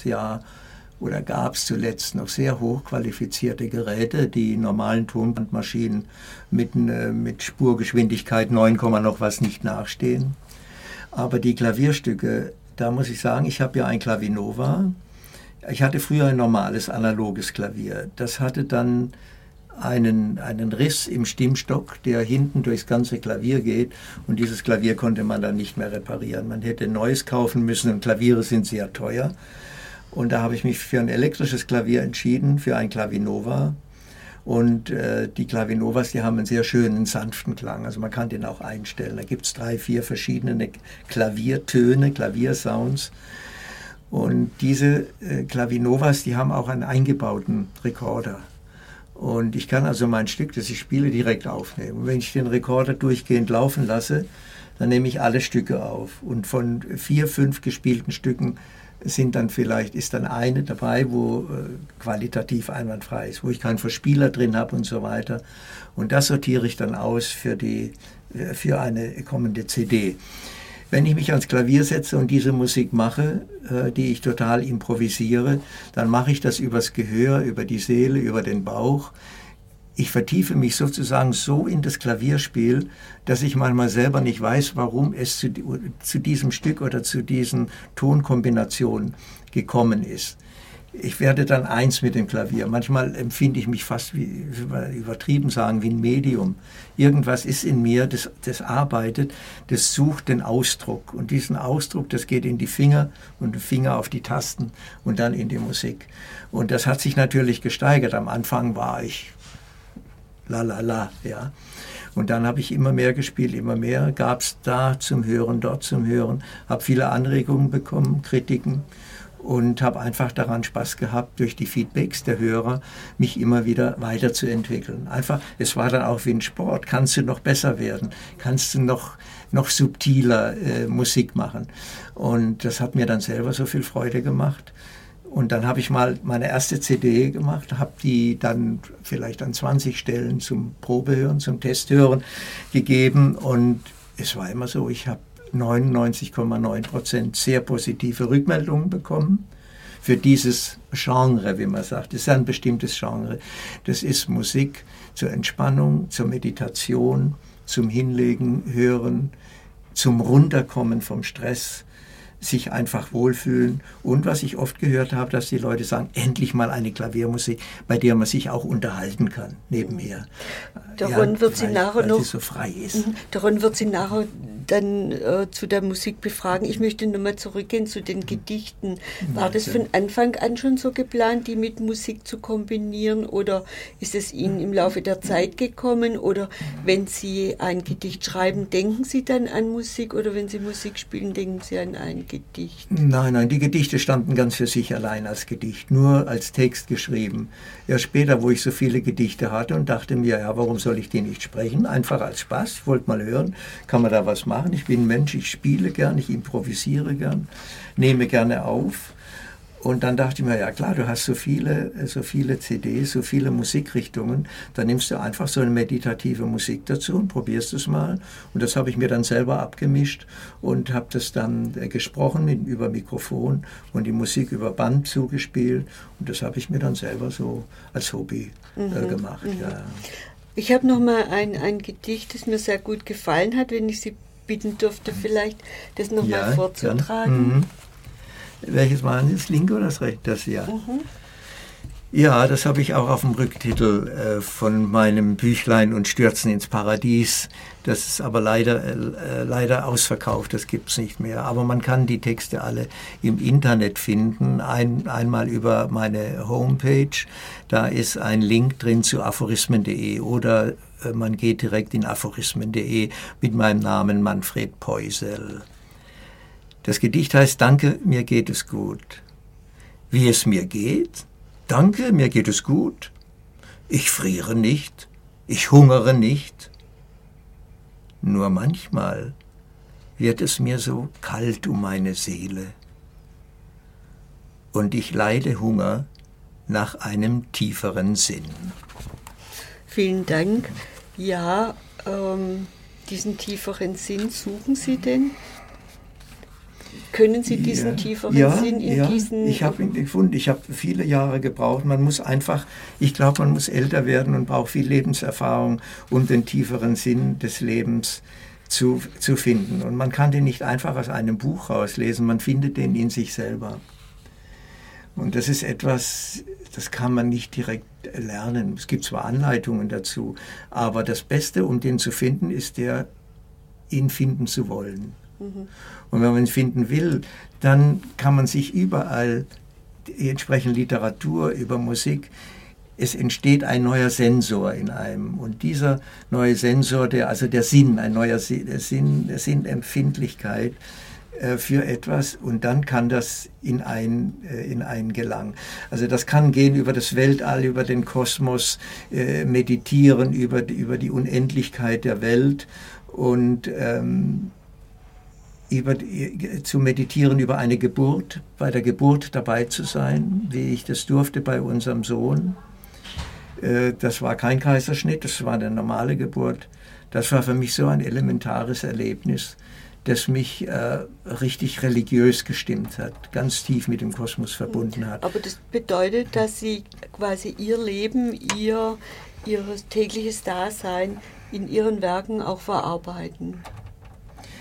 gab es zuletzt noch sehr hochqualifizierte Geräte, die normalen Tonbandmaschinen mit Spurgeschwindigkeit 9, noch was nicht nachstehen. Aber die Klavierstücke, da muss ich sagen, ich habe ja ein Clavinova. Ich hatte früher ein normales analoges Klavier. Das hatte dann einen Riss im Stimmstock, der hinten durchs ganze Klavier geht, und dieses Klavier konnte man dann nicht mehr reparieren. Man hätte ein neues kaufen müssen und Klaviere sind sehr teuer. Und da habe ich mich für ein elektrisches Klavier entschieden, für ein Clavinova. Und die Clavinovas, die haben einen sehr schönen, sanften Klang. Also man kann den auch einstellen. Da gibt es 3, 4 verschiedene Klaviertöne, Klaviersounds. Und diese Clavinovas, die haben auch einen eingebauten Rekorder. Und ich kann also mein Stück, das ich spiele, direkt aufnehmen. Und wenn ich den Rekorder durchgehend laufen lasse, dann nehme ich alle Stücke auf. Und von 4, 5 gespielten Stücken ist dann eine dabei, wo qualitativ einwandfrei ist, wo ich keinen Verspieler drin habe und so weiter. Und das sortiere ich dann aus für eine kommende CD. Wenn ich mich ans Klavier setze und diese Musik mache, die ich total improvisiere, dann mache ich das übers Gehör, über die Seele, über den Bauch. Ich vertiefe mich sozusagen so in das Klavierspiel, dass ich manchmal selber nicht weiß, warum es zu diesem Stück oder zu diesen Tonkombinationen gekommen ist. ich werde dann eins mit dem Klavier. Manchmal empfinde ich mich fast, wie übertrieben sagen, wie ein Medium. Irgendwas ist in mir, das arbeitet, das sucht den Ausdruck. Und diesen Ausdruck, das geht in die Finger und Finger auf die Tasten und dann in die Musik. Und das hat sich natürlich gesteigert. Am Anfang war ich ja. Und dann habe ich immer mehr gespielt, immer mehr. Gab es da zum Hören, dort zum Hören. Habe viele Anregungen bekommen, Kritiken. Und habe einfach daran Spaß gehabt, durch die Feedbacks der Hörer mich immer wieder weiterzuentwickeln. Einfach, es war dann auch wie ein Sport. Kannst du noch besser werden? Kannst du noch subtiler Musik machen? Und das hat mir dann selber so viel Freude gemacht. Und dann habe ich mal meine erste CD gemacht, habe die dann vielleicht an 20 Stellen zum Probehören, zum Testhören gegeben. Und es war immer so, ich habe 99,9% sehr positive Rückmeldungen bekommen für dieses Genre, wie man sagt. Das ist ein bestimmtes Genre. Das ist Musik zur Entspannung, zur Meditation, zum Hinlegen, Hören, zum Runterkommen vom Stress, sich einfach wohlfühlen. Und was ich oft gehört habe, dass die Leute sagen, endlich mal eine Klaviermusik, bei der man sich auch unterhalten kann, nebenher. Daran wird sie nachher noch, sie so frei ist. Daran wird sie nachher dann zu der Musik befragen. Ich möchte nochmal zurückgehen zu den Gedichten. War das von Anfang an schon so geplant, die mit Musik zu kombinieren, oder ist es Ihnen im Laufe der Zeit gekommen, oder wenn Sie ein Gedicht schreiben, denken Sie dann an Musik, oder wenn Sie Musik spielen, denken Sie an ein Gedicht? Nein, die Gedichte standen ganz für sich allein als Gedicht, nur als Text geschrieben. Erst später, wo ich so viele Gedichte hatte und dachte mir, ja, warum soll ich die nicht sprechen? Einfach als Spaß, ich wollte mal hören, kann man da was machen? Ich bin ein Mensch, ich spiele gern, ich improvisiere gern, nehme gerne auf. Und dann dachte ich mir, ja klar, du hast so viele CDs, so viele Musikrichtungen, dann nimmst du einfach so eine meditative Musik dazu und probierst es mal. Und das habe ich mir dann selber abgemischt und habe das dann gesprochen über Mikrofon und die Musik über Band zugespielt. Und das habe ich mir dann selber so als Hobby gemacht. Ja. Ich habe noch mal ein Gedicht, das mir sehr gut gefallen hat, wenn ich Sie bitten dürfte, vielleicht das noch mal vorzutragen. Welches war das linke oder das rechte? Das ja. Ja, das habe ich auch auf dem Rücktitel von meinem Büchlein und Stürzen ins Paradies. Das ist aber leider ausverkauft, das gibt es nicht mehr. Aber man kann die Texte alle im Internet finden. Einmal über meine Homepage, da ist ein Link drin zu aphorismen.de, oder man geht direkt in aphorismen.de mit meinem Namen Manfred Poisel. Das Gedicht heißt Danke, mir geht es gut. Wie es mir geht? Danke, mir geht es gut. Ich friere nicht, ich hungere nicht. Nur manchmal wird es mir so kalt um meine Seele. Und ich leide Hunger nach einem tieferen Sinn. Vielen Dank. Ja, diesen tieferen Sinn suchen Sie denn? Können Sie diesen tieferen Sinn in diesen... Ich habe ihn gefunden. Ich habe viele Jahre gebraucht. Man muss älter werden und braucht viel Lebenserfahrung, um den tieferen Sinn des Lebens zu finden. Und man kann den nicht einfach aus einem Buch rauslesen, man findet den in sich selber. Und das ist etwas, das kann man nicht direkt lernen. Es gibt zwar Anleitungen dazu, aber das Beste, um den zu finden, ist ihn finden zu wollen. Und wenn man ihn finden will, dann kann man sich überall die entsprechende Literatur über Musik, es entsteht ein neuer Sensor in einem. Und dieser neue Sensor, der Sinn, ein neuer Sinnempfindlichkeit für etwas, und dann kann das in einen gelangen. Also das kann gehen über das Weltall, über den Kosmos, meditieren über die Unendlichkeit der Welt und zu meditieren über eine Geburt, bei der Geburt dabei zu sein, wie ich das durfte bei unserem Sohn. Das war kein Kaiserschnitt, das war eine normale Geburt. Das war für mich so ein elementares Erlebnis, das mich richtig religiös gestimmt hat, ganz tief mit dem Kosmos verbunden hat. Aber das bedeutet, dass Sie quasi Ihr Leben, Ihr tägliches Dasein in Ihren Werken auch verarbeiten.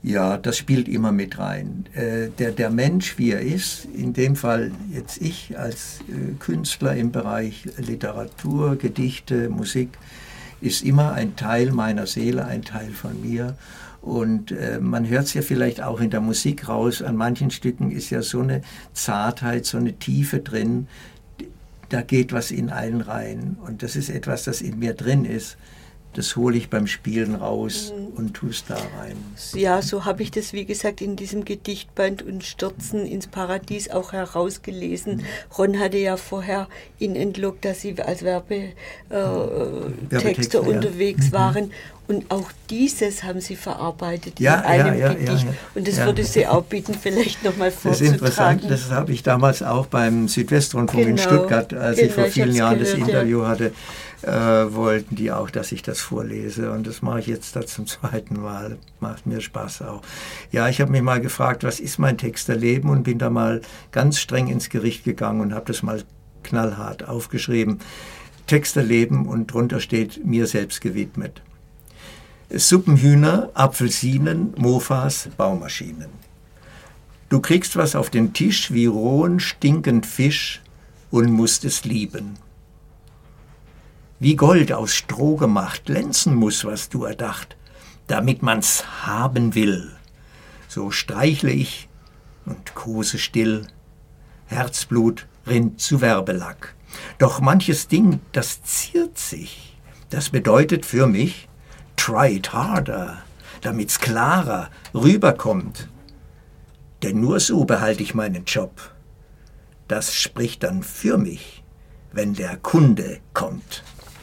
Ja, das spielt immer mit rein. Der Mensch, wie er ist, in dem Fall jetzt ich als Künstler im Bereich Literatur, Gedichte, Musik, ist immer ein Teil meiner Seele, ein Teil von mir. Und man hört es ja vielleicht auch in der Musik raus, an manchen Stücken ist ja so eine Zartheit, so eine Tiefe drin, da geht was in einen rein. Und das ist etwas, das in mir drin ist. Das hole ich beim Spielen raus und tue es da rein. Ja, so habe ich das, wie gesagt, in diesem Gedichtband und Stürzen ins Paradies auch herausgelesen. Ron hatte ja vorher ihn entlockt, dass Sie als Werbetexter unterwegs waren. Und auch dieses haben Sie verarbeitet in einem Gedicht. Und das würde Sie auch bitten, vielleicht nochmal vorzutragen. Das ist interessant, das habe ich damals auch beim Südwestrundfunk in Stuttgart, als ich vor vielen Jahren das Interview hatte, wollten die auch, dass ich das vorlese. Und das mache ich jetzt da zum zweiten Mal. Macht mir Spaß auch. Ja, ich habe mich mal gefragt, was ist mein Texterleben? Und bin da mal ganz streng ins Gericht gegangen und habe das mal knallhart aufgeschrieben. Texterleben, und drunter steht mir selbst gewidmet. Suppenhühner, Apfelsinen, Mofas, Baumaschinen. Du kriegst was auf den Tisch wie rohen, stinkend Fisch und musst es lieben. Wie Gold aus Stroh gemacht, glänzen muss, was du erdacht, damit man's haben will. So streichle ich und kose still, Herzblut rinnt zu Werbelack. Doch manches Ding, das ziert sich, das bedeutet für mich, try it harder, damit's klarer rüberkommt. Denn nur so behalte ich meinen Job. Das spricht dann für mich, wenn der Kunde kommt.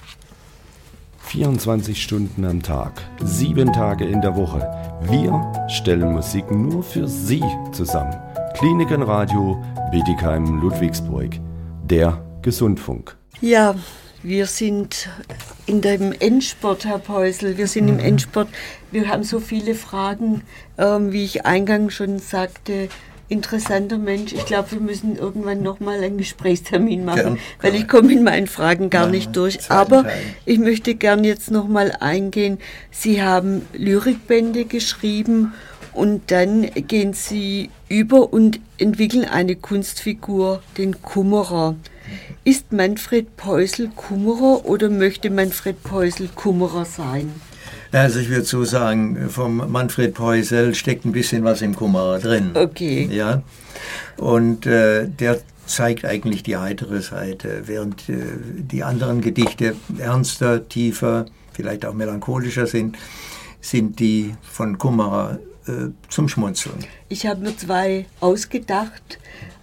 24 Stunden am Tag, 7 Tage in der Woche. Wir stellen Musik nur für Sie zusammen. Klinikenradio, Bietigheim, Ludwigsburg. Der Gesundfunk. Ja, wir sind in dem Endspurt, Herr Peusel. Wir sind im Endspurt. Wir haben so viele Fragen, wie ich eingangs schon sagte. Interessanter Mensch. Ich glaube, wir müssen irgendwann nochmal einen Gesprächstermin machen, weil ich komme in meinen Fragen gar nicht durch. Aber ich möchte gern jetzt nochmal eingehen. Sie haben Lyrikbände geschrieben und dann gehen Sie über und entwickeln eine Kunstfigur, den Kummerer. Ist Manfred Peusel Kummerer oder möchte Manfred Peusel Kummerer sein? Also ich würde so sagen, vom Manfred Peusel steckt ein bisschen was im Kummerer drin. Okay. Ja. Und der zeigt eigentlich die heitere Seite, während die anderen Gedichte ernster, tiefer, vielleicht auch melancholischer sind die von Kummerer zum Schmunzeln. Ich habe mir 2 ausgedacht.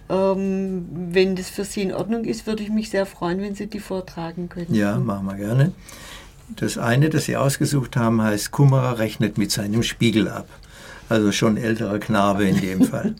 Wenn das für Sie in Ordnung ist, würde ich mich sehr freuen, wenn Sie die vortragen könnten. Ja, machen wir gerne. Das eine, das Sie ausgesucht haben, heißt Kummerer rechnet mit seinem Spiegel ab. Also schon älterer Knabe in dem Fall.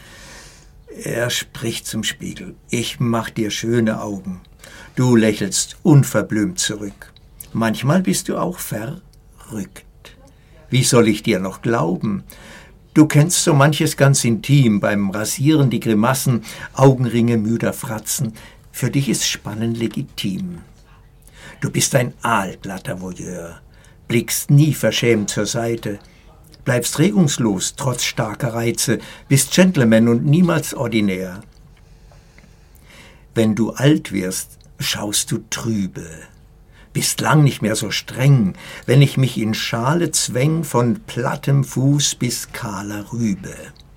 Er spricht zum Spiegel. Ich mach dir schöne Augen. Du lächelst unverblümt zurück. Manchmal bist du auch verrückt. Wie soll ich dir noch glauben? Du kennst so manches ganz intim, beim Rasieren die Grimassen, Augenringe müder Fratzen. Für dich ist Spannen legitim. Du bist ein aalglatter Voyeur, blickst nie verschämt zur Seite, bleibst regungslos trotz starker Reize, bist Gentleman und niemals ordinär. Wenn du alt wirst, schaust du trübe, bist lang nicht mehr so streng, wenn ich mich in Schale zwäng, von plattem Fuß bis kahler Rübe.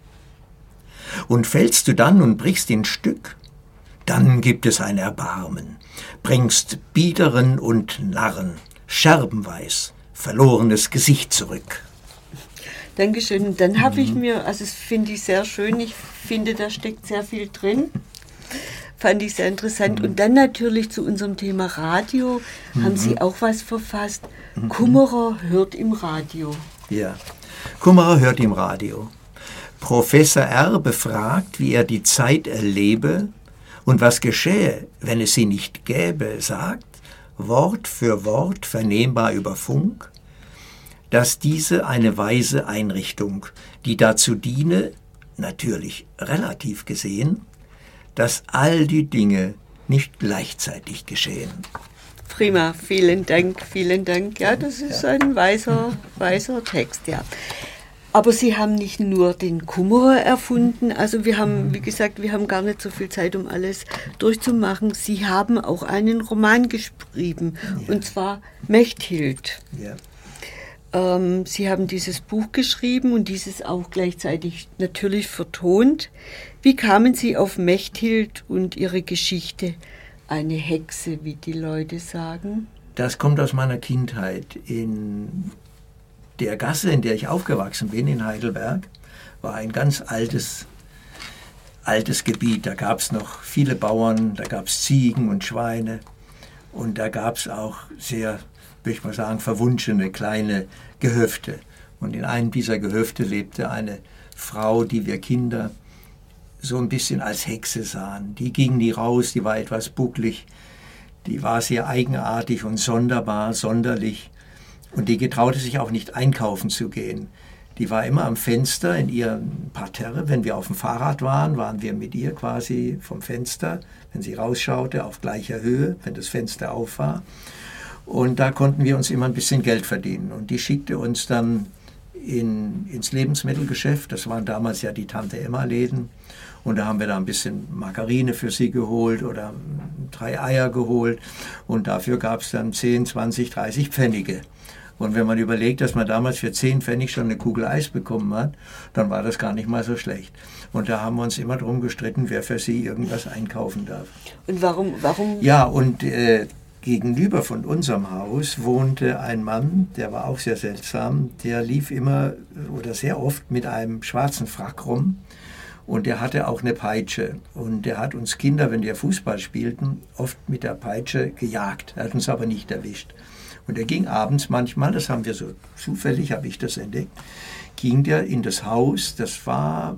Und fällst du dann und brichst in Stück, dann gibt es ein Erbarmen, bringst Biederen und Narren, scherbenweiß, verlorenes Gesicht zurück. Dankeschön. Dann habe ich mir, also das finde ich sehr schön, ich finde, da steckt sehr viel drin. Fand ich sehr interessant. Und dann natürlich zu unserem Thema Radio haben Sie auch was verfasst. Kummerer hört im Radio. Ja, Kummerer hört im Radio. Professor R. befragt, wie er die Zeit erlebe und was geschähe, wenn es sie nicht gäbe, sagt, Wort für Wort vernehmbar über Funk, dass diese eine weise Einrichtung, die dazu diene, natürlich relativ gesehen, dass all die Dinge nicht gleichzeitig geschehen. Prima, vielen Dank, vielen Dank. Ja, das ist ein weiser Text, ja. Aber Sie haben nicht nur den Kummerer erfunden, also wir haben, wie gesagt, wir haben gar nicht so viel Zeit, um alles durchzumachen. Sie haben auch einen Roman geschrieben, und zwar Mechthild. Ja. Sie haben dieses Buch geschrieben und dieses auch gleichzeitig natürlich vertont. Wie kamen Sie auf Mechthild und ihre Geschichte? Eine Hexe, wie die Leute sagen. Das kommt aus meiner Kindheit. In der Gasse, in der ich aufgewachsen bin, in Heidelberg, war ein ganz altes Gebiet. Da gab es noch viele Bauern, da gab es Ziegen und Schweine. Und da gab es auch sehr, würde ich mal sagen, verwunschene kleine Gehöfte. Und in einem dieser Gehöfte lebte eine Frau, die wir Kinder so ein bisschen als Hexe sahen. Die ging nie raus, die war etwas bucklig, die war sehr eigenartig und sonderbar, sonderlich. Und die getraute sich auch nicht einkaufen zu gehen. Die war immer am Fenster in ihrem Parterre. Wenn wir auf dem Fahrrad waren, waren wir mit ihr quasi vom Fenster, wenn sie rausschaute, auf gleicher Höhe, wenn das Fenster auf war. Und da konnten wir uns immer ein bisschen Geld verdienen. Und die schickte uns dann ins Lebensmittelgeschäft. Das waren damals ja die Tante-Emma-Läden. Und da haben wir da ein bisschen Margarine für sie geholt oder 3 Eier geholt. Und dafür gab es dann 10, 20, 30 Pfennige. Und wenn man überlegt, dass man damals für 10 Pfennig schon eine Kugel Eis bekommen hat, dann war das gar nicht mal so schlecht. Und da haben wir uns immer drum gestritten, wer für sie irgendwas einkaufen darf. Und warum? Ja, und gegenüber von unserem Haus wohnte ein Mann, der war auch sehr seltsam. Der lief immer oder sehr oft mit einem schwarzen Frack rum. Und der hatte auch eine Peitsche. Und der hat uns Kinder, wenn wir Fußball spielten, oft mit der Peitsche gejagt. Er hat uns aber nicht erwischt. Und er ging abends manchmal, das haben wir so zufällig, habe ich das entdeckt, ging der in das Haus, das war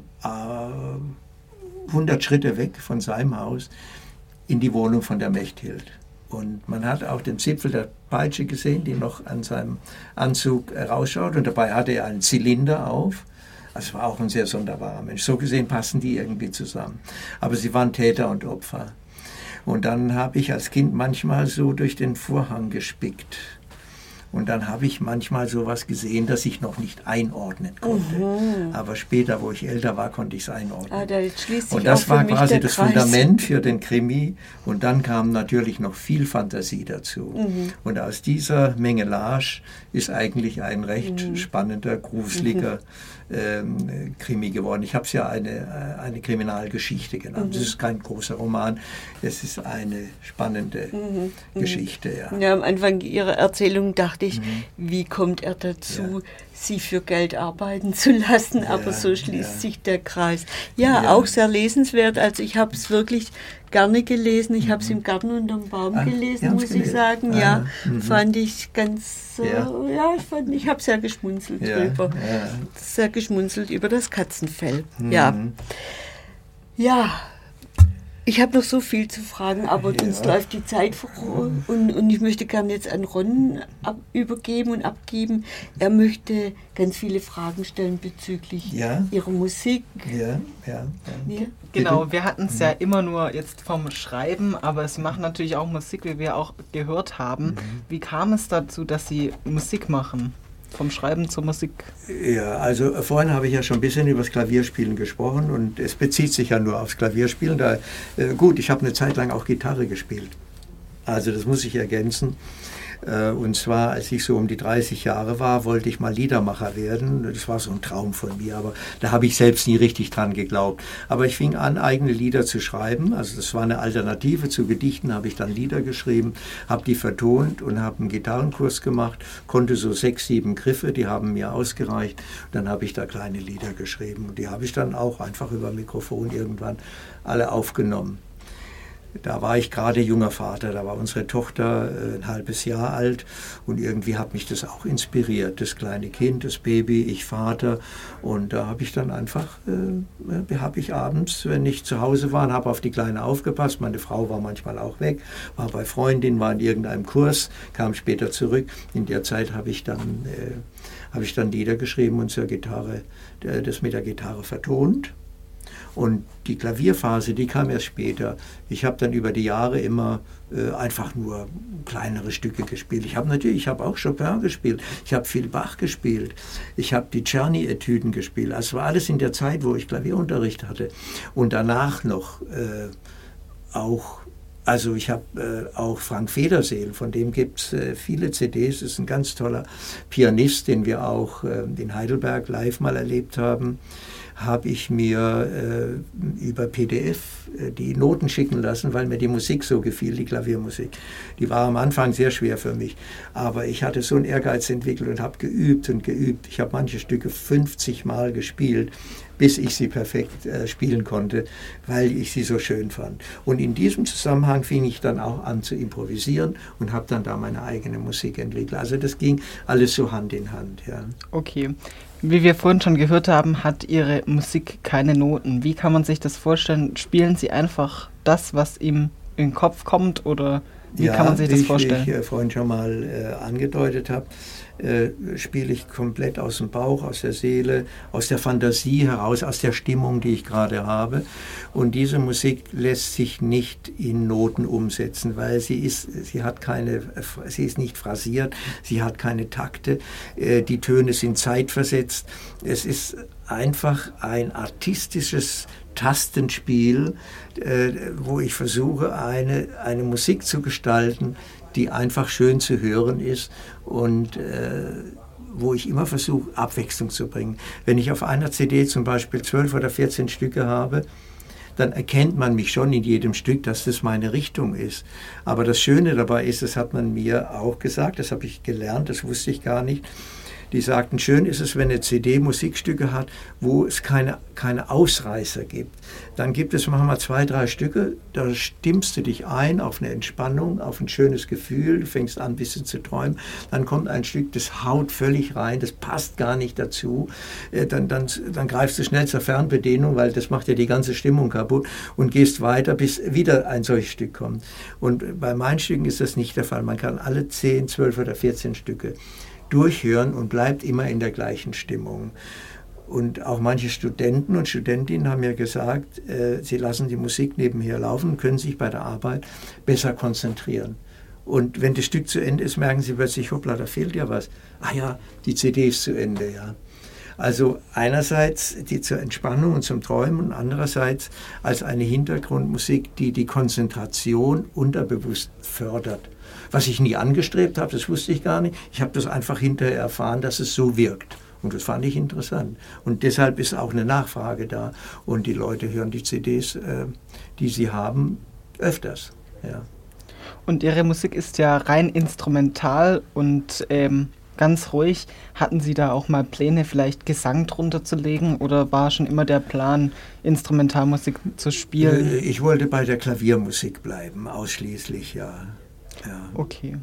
100 Schritte weg von seinem Haus, in die Wohnung von der Mechthild. Und man hat auch den Zipfel der Peitsche gesehen, die noch an seinem Anzug rausschaut. Und dabei hatte er einen Zylinder auf. Also es war auch ein sehr sonderbarer Mensch. So gesehen passen die irgendwie zusammen. Aber sie waren Täter und Opfer. Und dann habe ich als Kind manchmal so durch den Vorhang gespickt. Und dann habe ich manchmal sowas gesehen, das ich noch nicht einordnen konnte. Aber später, wo ich älter war, konnte ich es einordnen. Da schließt sich und das auch für war mich quasi der das Kreis. Fundament für den Krimi. Und dann kam natürlich noch viel Fantasie dazu. Und aus dieser Mengelage ist eigentlich ein recht spannender, gruseliger Krimi geworden. Ich habe es ja eine Kriminalgeschichte genannt. Das ist kein großer Roman, es ist eine spannende Geschichte. Ja. Ja, am Anfang Ihrer Erzählung dachte ich, wie kommt er dazu, sie für Geld arbeiten zu lassen, aber so schließt sich der Kreis. Ja, auch sehr lesenswert, also ich habe es wirklich gerne gelesen, ich habe es im Garten unterm Baum gelesen, muss ich sagen, fand ich ganz, ich habe sehr geschmunzelt drüber, sehr geschmunzelt über das Katzenfell, Ich habe noch so viel zu fragen, aber uns läuft die Zeit vor und ich möchte gerne jetzt an Ron übergeben und abgeben. Er möchte ganz viele Fragen stellen bezüglich Ihrer Musik. Ja. Genau, wir hatten es ja immer nur jetzt vom Schreiben, aber Sie machen natürlich auch Musik, wie wir auch gehört haben. Wie kam es dazu, dass Sie Musik machen? Vom Schreiben zur Musik? Ja, also vorhin habe ich ja schon ein bisschen über das Klavierspielen gesprochen und es bezieht sich ja nur aufs Klavierspielen. Gut, ich habe eine Zeit lang auch Gitarre gespielt. Also das muss ich ergänzen. Und zwar, als ich so um die 30 Jahre war, wollte ich mal Liedermacher werden. Das war so ein Traum von mir, aber da habe ich selbst nie richtig dran geglaubt. Aber ich fing an, eigene Lieder zu schreiben. Also das war eine Alternative zu Gedichten, habe ich dann Lieder geschrieben, habe die vertont und habe einen Gitarrenkurs gemacht, konnte so 6, 7 Griffe, die haben mir ausgereicht. Dann habe ich da kleine Lieder geschrieben und die habe ich dann auch einfach über Mikrofon irgendwann alle aufgenommen. Da war ich gerade junger Vater, da war unsere Tochter ein halbes Jahr alt und irgendwie hat mich das auch inspiriert. Das kleine Kind, das Baby, ich Vater und da habe ich dann einfach, habe ich abends, wenn ich zu Hause war, habe auf die Kleine aufgepasst. Meine Frau war manchmal auch weg, war bei Freundinnen, war in irgendeinem Kurs, kam später zurück. In der Zeit habe ich dann Lieder geschrieben und das mit der Gitarre vertont. Und die Klavierphase, die kam erst später. Ich habe dann über die Jahre immer einfach nur kleinere Stücke gespielt. Ich habe auch Chopin gespielt, ich habe viel Bach gespielt, ich habe die Czerny-Etüden gespielt. Das war alles in der Zeit, wo ich Klavierunterricht hatte. Und danach noch ich habe auch Frank Federseel, von dem gibt es viele CDs, das ist ein ganz toller Pianist, den wir auch in Heidelberg live mal erlebt haben. Habe ich mir über PDF die Noten schicken lassen, weil mir die Musik so gefiel, die Klaviermusik. Die war am Anfang sehr schwer für mich, aber ich hatte so einen Ehrgeiz entwickelt und habe geübt und geübt. Ich habe manche Stücke 50 Mal gespielt, bis ich sie perfekt spielen konnte, weil ich sie so schön fand. Und in diesem Zusammenhang fing ich dann auch an zu improvisieren und habe dann da meine eigene Musik entwickelt. Also das ging alles so Hand in Hand. Ja. Okay. Wie wir vorhin schon gehört haben, hat Ihre Musik keine Noten. Wie kann man sich das vorstellen? Spielen Sie einfach das, was ihm in den Kopf kommt, oder wie kann man sich das vorstellen? Wie ich vorhin schon mal angedeutet habe, spiele ich komplett aus dem Bauch, aus der Seele, aus der Fantasie heraus, aus der Stimmung, die ich gerade habe. Und diese Musik lässt sich nicht in Noten umsetzen, weil sie ist nicht phrasiert, sie hat keine Takte, die Töne sind zeitversetzt. Es ist einfach ein artistisches Tastenspiel, wo ich versuche, eine Musik zu gestalten, die einfach schön zu hören ist und wo ich immer versuche, Abwechslung zu bringen. Wenn ich auf einer CD zum Beispiel 12 oder 14 Stücke habe, dann erkennt man mich schon in jedem Stück, dass das meine Richtung ist. Aber das Schöne dabei ist, das hat man mir auch gesagt, das habe ich gelernt, das wusste ich gar nicht. Die sagten, schön ist es, wenn eine CD Musikstücke hat, wo es keine Ausreißer gibt. Dann gibt es manchmal 2, 3 Stücke, da stimmst du dich ein auf eine Entspannung, auf ein schönes Gefühl, du fängst an ein bisschen zu träumen. Dann kommt ein Stück, das haut völlig rein, das passt gar nicht dazu. Dann greifst du schnell zur Fernbedienung, weil das macht ja die ganze Stimmung kaputt, und gehst weiter, bis wieder ein solches Stück kommt. Und bei meinen Stücken ist das nicht der Fall. Man kann alle 10, 12 oder 14 Stücke durchhören und bleibt immer in der gleichen Stimmung. Und auch manche Studenten und Studentinnen haben mir gesagt, sie lassen die Musik nebenher laufen und können sich bei der Arbeit besser konzentrieren. Und wenn das Stück zu Ende ist, merken sie plötzlich, hoppla, da fehlt ja was. Ah ja, die CD ist zu Ende, ja. Also einerseits die zur Entspannung und zum Träumen und andererseits als eine Hintergrundmusik, die die Konzentration unterbewusst fördert. Was ich nie angestrebt habe, das wusste ich gar nicht. Ich habe das einfach hinterher erfahren, dass es so wirkt. Und das fand ich interessant. Und deshalb ist auch eine Nachfrage da. Und die Leute hören die CDs, die sie haben, öfters. Ja. Und Ihre Musik ist ja rein instrumental und ganz ruhig. Hatten Sie da auch mal Pläne, vielleicht Gesang drunter zu legen, oder war schon immer der Plan, Instrumentalmusik zu spielen? Ich wollte bei der Klaviermusik bleiben, ausschließlich, ja. Ja. Okay.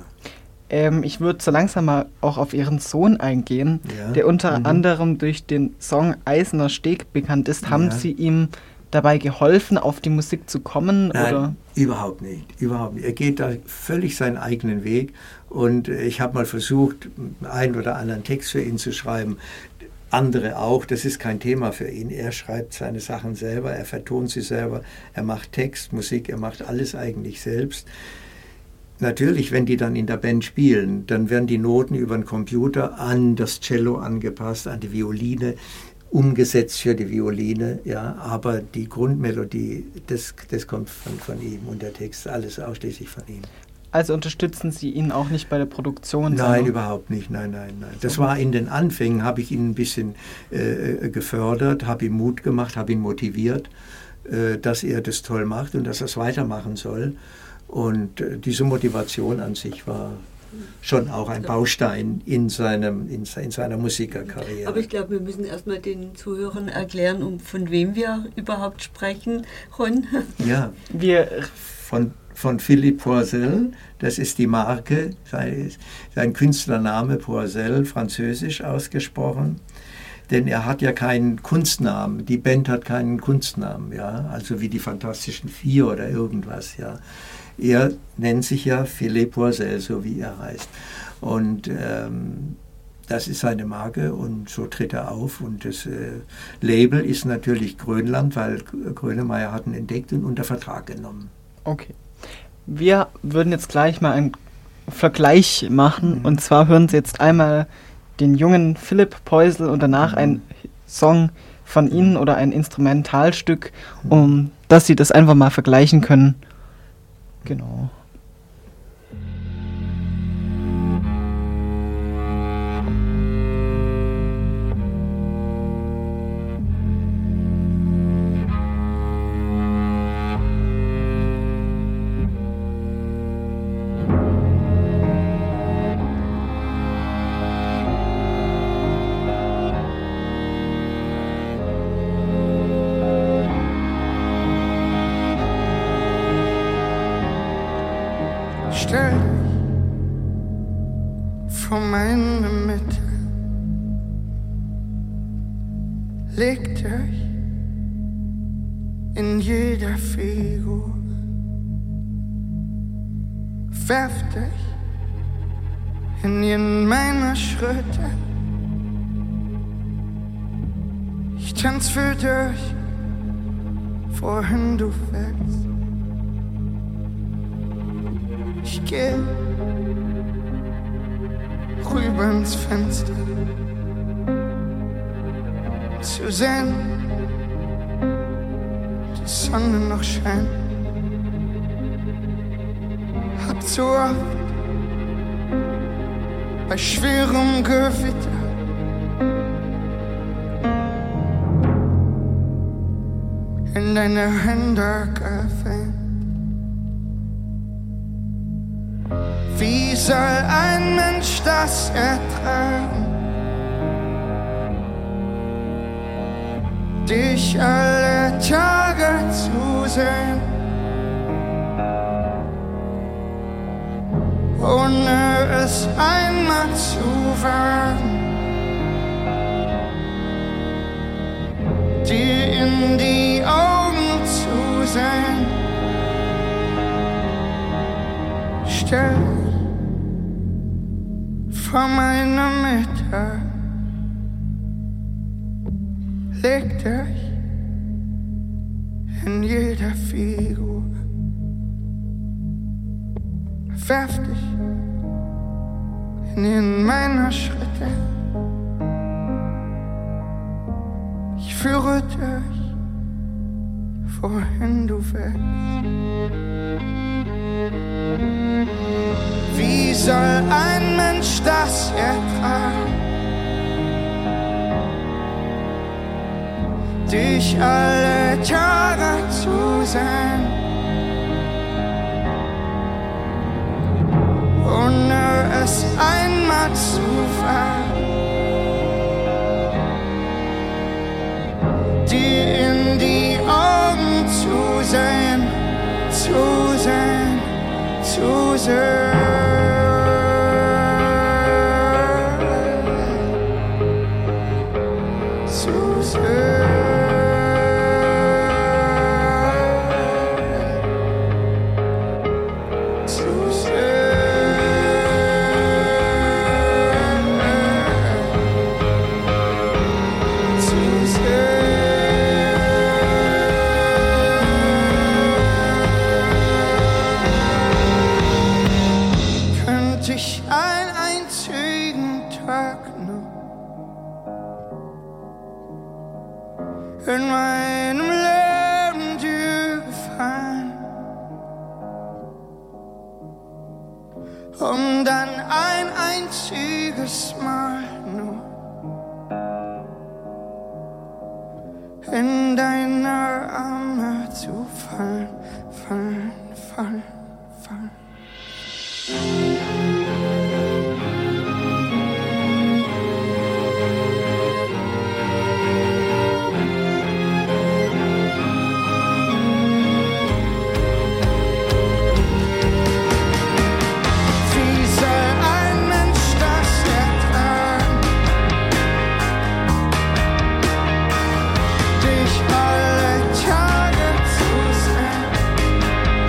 Ja. Ich würde so langsam mal auch auf Ihren Sohn eingehen, der unter anderem durch den Song Eisener Steg bekannt ist. Haben Sie ihm dabei geholfen, auf die Musik zu kommen? Nein, oder? Überhaupt nicht. Er geht da völlig seinen eigenen Weg, und ich habe mal versucht, einen oder anderen Text für ihn zu schreiben. Andere auch, das ist kein Thema für ihn. Er schreibt seine Sachen selber, er vertont sie selber, er macht Text, Musik, er macht alles eigentlich selbst. Natürlich, wenn die dann in der Band spielen, dann werden die Noten über den Computer an das Cello angepasst, an die Violine, umgesetzt für die Violine, ja, aber die Grundmelodie, das kommt von ihm, und der Text, alles ausschließlich von ihm. Also unterstützen Sie ihn auch nicht bei der Produktion? Nein, überhaupt nicht, nein. Das war in den Anfängen, habe ich ihn ein bisschen gefördert, habe ihm Mut gemacht, habe ihn motiviert, dass er das toll macht und dass er es weitermachen soll. Und diese Motivation an sich war schon auch ein Baustein in seiner Musikerkarriere. Aber ich glaube, wir müssen erstmal den Zuhörern erklären, von wem wir überhaupt sprechen, Ron. Ja, von Philippe Poisel, das ist die Marke, sein Künstlername Poisel, französisch ausgesprochen. Denn er hat ja keinen Kunstnamen, die Band hat keinen Kunstnamen, ja, also wie die Fantastischen Vier oder irgendwas, ja. Er nennt sich ja Philippe Poisel, so wie er heißt. Und das ist seine Marke und so tritt er auf. Und das Label ist natürlich Grönland, weil Grönemeyer hat ihn entdeckt und unter Vertrag genommen. Okay. Wir würden jetzt gleich mal einen Vergleich machen. Und zwar hören Sie jetzt einmal den jungen Philipp Poisel und danach einen Song von Ihnen oder ein Instrumentalstück, dass Sie das einfach mal vergleichen können. Genau. Stell dich vor meine Mitte, leg dich in jeder Figur, werf dich in jeden meiner Schritte. Ich tanz für dich, wohin du willst. Ich geh rüber ins Fenster, zu sehen, die Sonne noch scheint. Hab zu oft bei schwerem Gewitter in deine Hände gefällt. Wie soll ein Mensch das ertragen, dich alle Tage zu sehen, ohne es einmal zu wagen, dir in die Augen zu sehen. Stell vor meine Mitte, leg dich in jeder Figur, werf dich in meiner Schritte. Ich führe dich, wohin du willst. Wie soll ein Mensch das ertragen, dich alle Tage zu sehen, ohne es einmal zu wagen, dir in die Augen zu sehen, zu sehen, zu sehen. In meinem Leben dir gefallen, dann ein einziges Mal nur in deine Arme zu fallen, fallen, fallen, fallen. Dich alle Tage zu sehen,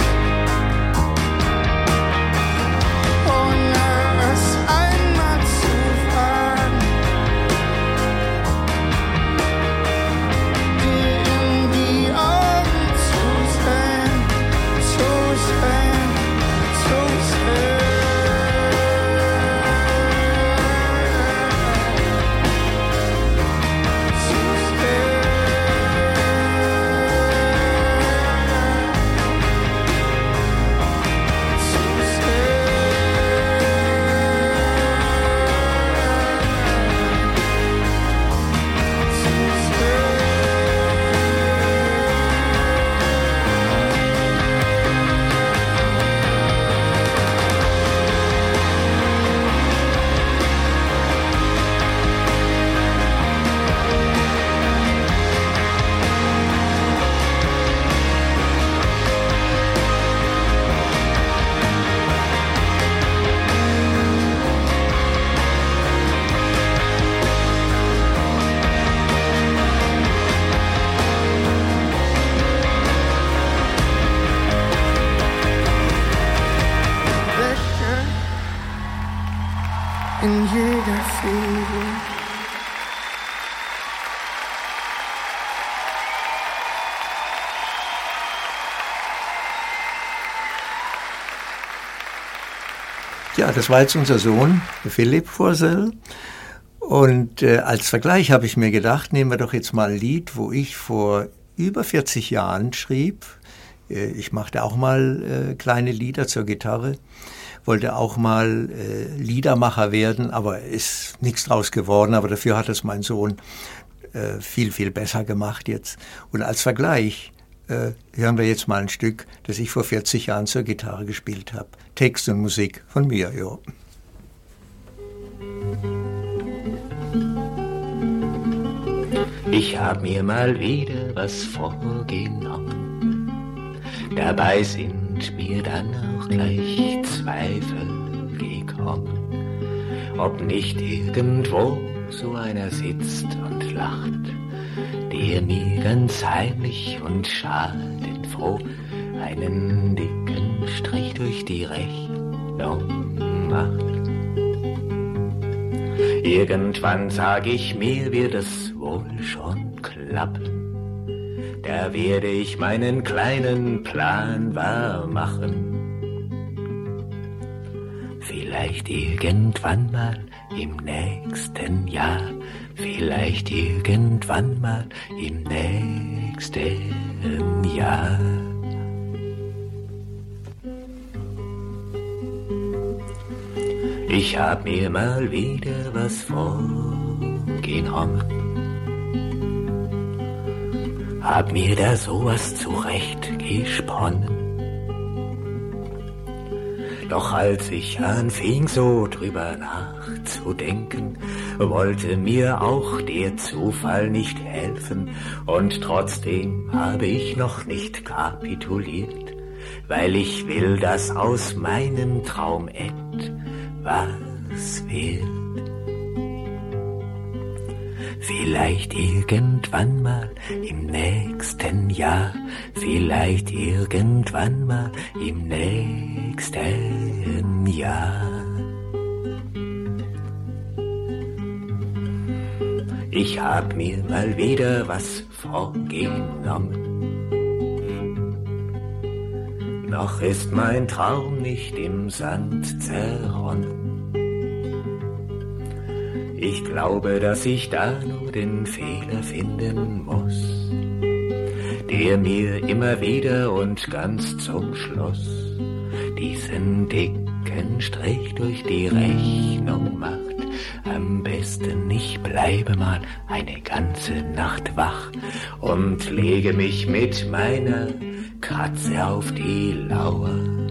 Gefühle. Ja, das war jetzt unser Sohn, Philipp Vorsell. Und als Vergleich habe ich mir gedacht, nehmen wir doch jetzt mal ein Lied, wo ich vor über 40 Jahren schrieb. Ich machte auch mal kleine Lieder zur Gitarre, wollte auch mal Liedermacher werden, aber ist nichts draus geworden. Aber dafür hat es mein Sohn viel, viel besser gemacht jetzt. Und als Vergleich hören wir jetzt mal ein Stück, das ich vor 40 Jahren zur Gitarre gespielt habe. Text und Musik von mir, ja. Ich hab mir mal wieder was vorgenommen, dabei sind mir dann auch gleich Zweifel gekommen, ob nicht irgendwo so einer sitzt und lacht, der mir ganz heimlich und schadenfroh einen dicken Strich durch die Rechnung macht. Irgendwann sag ich mir, wird es wohl schon klappen, da werde ich meinen kleinen Plan wahr machen. Vielleicht irgendwann mal im nächsten Jahr, vielleicht irgendwann mal im nächsten Jahr. Ich hab mir mal wieder was vorgenommen, hab mir da sowas zurecht gesponnen. Doch als ich anfing so drüber nachzudenken, wollte mir auch der Zufall nicht helfen, und trotzdem habe ich noch nicht kapituliert, weil ich will, dass aus meinem Traum etwas wird. Vielleicht irgendwann mal im nächsten Jahr, vielleicht irgendwann mal im nächsten Jahr. Ich hab mir mal wieder was vorgenommen, noch ist mein Traum nicht im Sand zerronnen. Ich glaube, dass ich da nur den Fehler finden muss, der mir immer wieder und ganz zum Schluss diesen dicken Strich durch die Rechnung macht. Am besten ich bleibe mal eine ganze Nacht wach und lege mich mit meiner Katze auf die Lauer.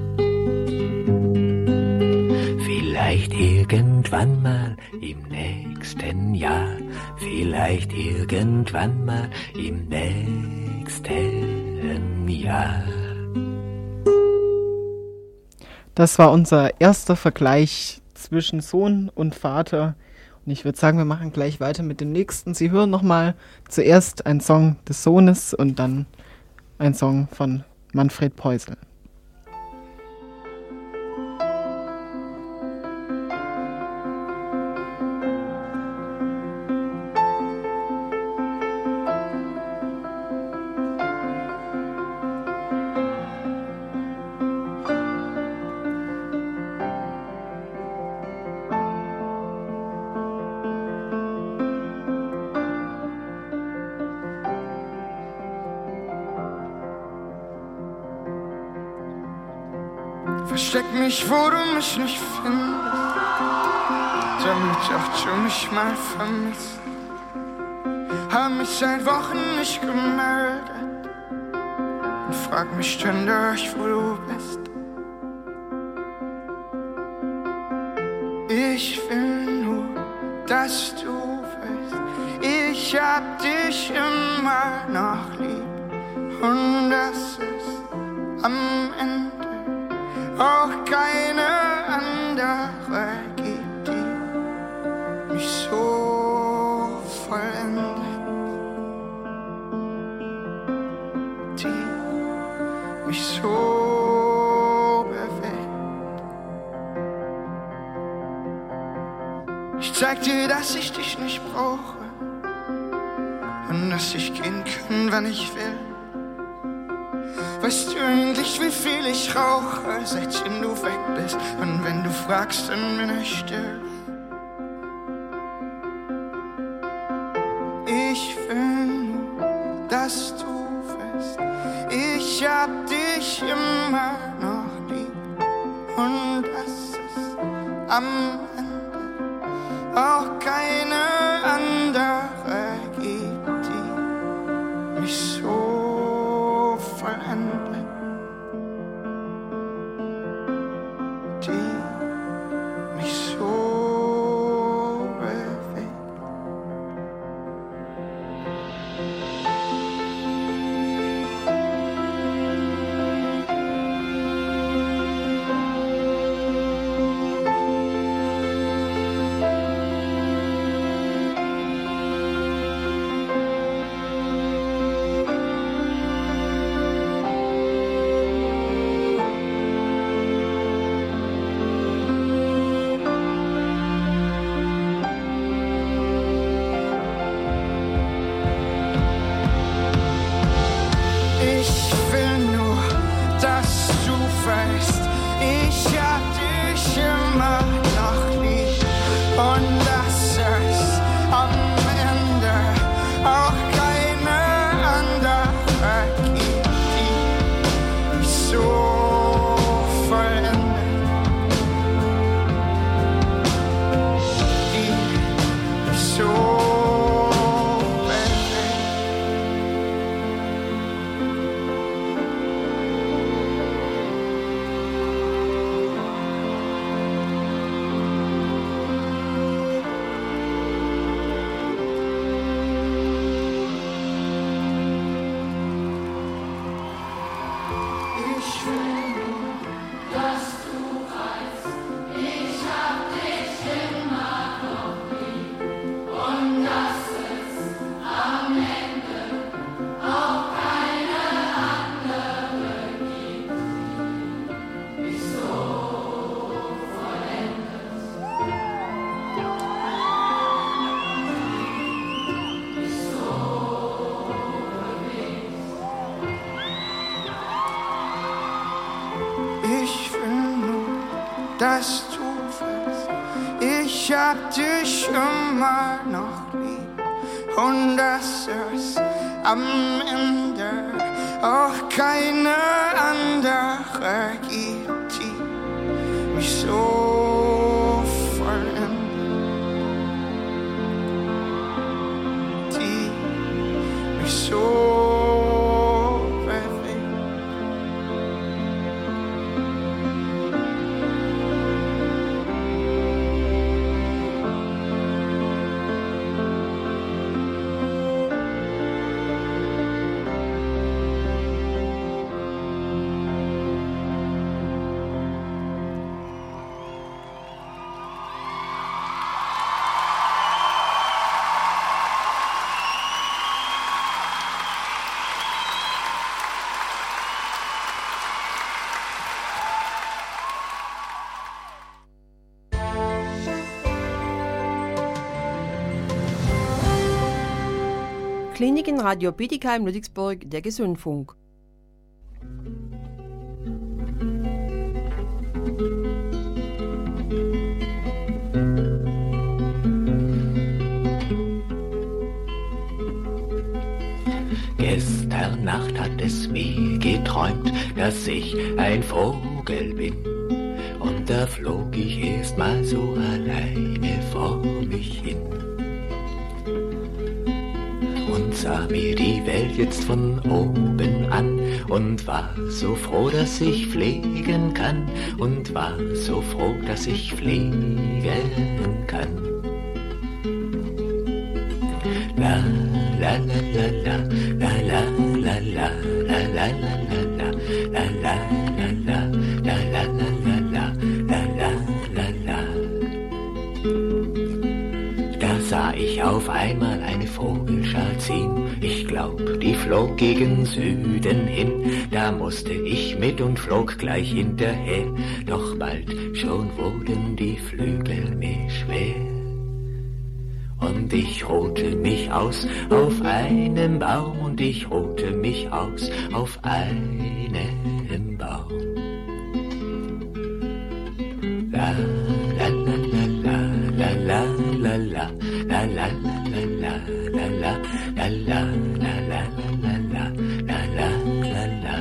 Vielleicht irgendwann mal im nächsten Jahr, vielleicht irgendwann mal im nächsten Jahr. Das war unser erster Vergleich zwischen Sohn und Vater. Und ich würde sagen, wir machen gleich weiter mit dem nächsten. Sie hören nochmal zuerst einen Song des Sohnes und dann einen Song von Manfred Poisel. Versteck mich, wo du mich nicht findest, damit auch du mich mal vermisst. Hab mich seit Wochen nicht gemeldet und frag mich ständig, wo du bist. Ich will nur, dass du weißt, ich hab dich immer noch lieb, und das ist am Ende auch keine andere gibt, die mich so vollendet, die mich so bewegt. Ich zeig dir, dass ich dich nicht brauche und dass ich gehen kann, wann ich will. Weißt du eigentlich, wie viel ich rauche, seitdem du weg bist? Und wenn du fragst, dann bin ich still. Ich will nur, dass du weißt, ich hab dich immer noch lieb. Und dass es am Ende auch keine andere gibt, die mich so vollendet, die mich so bewegt. Dass du weißt, ich hab dich immer noch lieb und dass es am Ende auch keine andere gibt, die mich so vollendet, die mich so Klinikenradio Bietigheim Ludwigsburg, der Gesundfunk. Gestern Nacht hat es mir geträumt, dass ich ein Vogel bin. Und da flog ich erst mal so alleine vor mich hin. Und sah mir die Welt jetzt von oben an und war so froh, dass ich fliegen kann. Und war so froh, dass ich fliegen kann. La la la la la la la la la la la la la la la la la la. Da sah ich auf einmal eine Vogelschar ziehen. Ich glaub, die flog gegen Süden hin. Da musste ich mit und flog gleich hinterher. Doch bald schon wurden die Flügel mir schwer. und ich ruhte mich aus auf einem Baum und ich ruhte mich aus auf einem Baum. La la la la la la la la la la la la la la la la la la.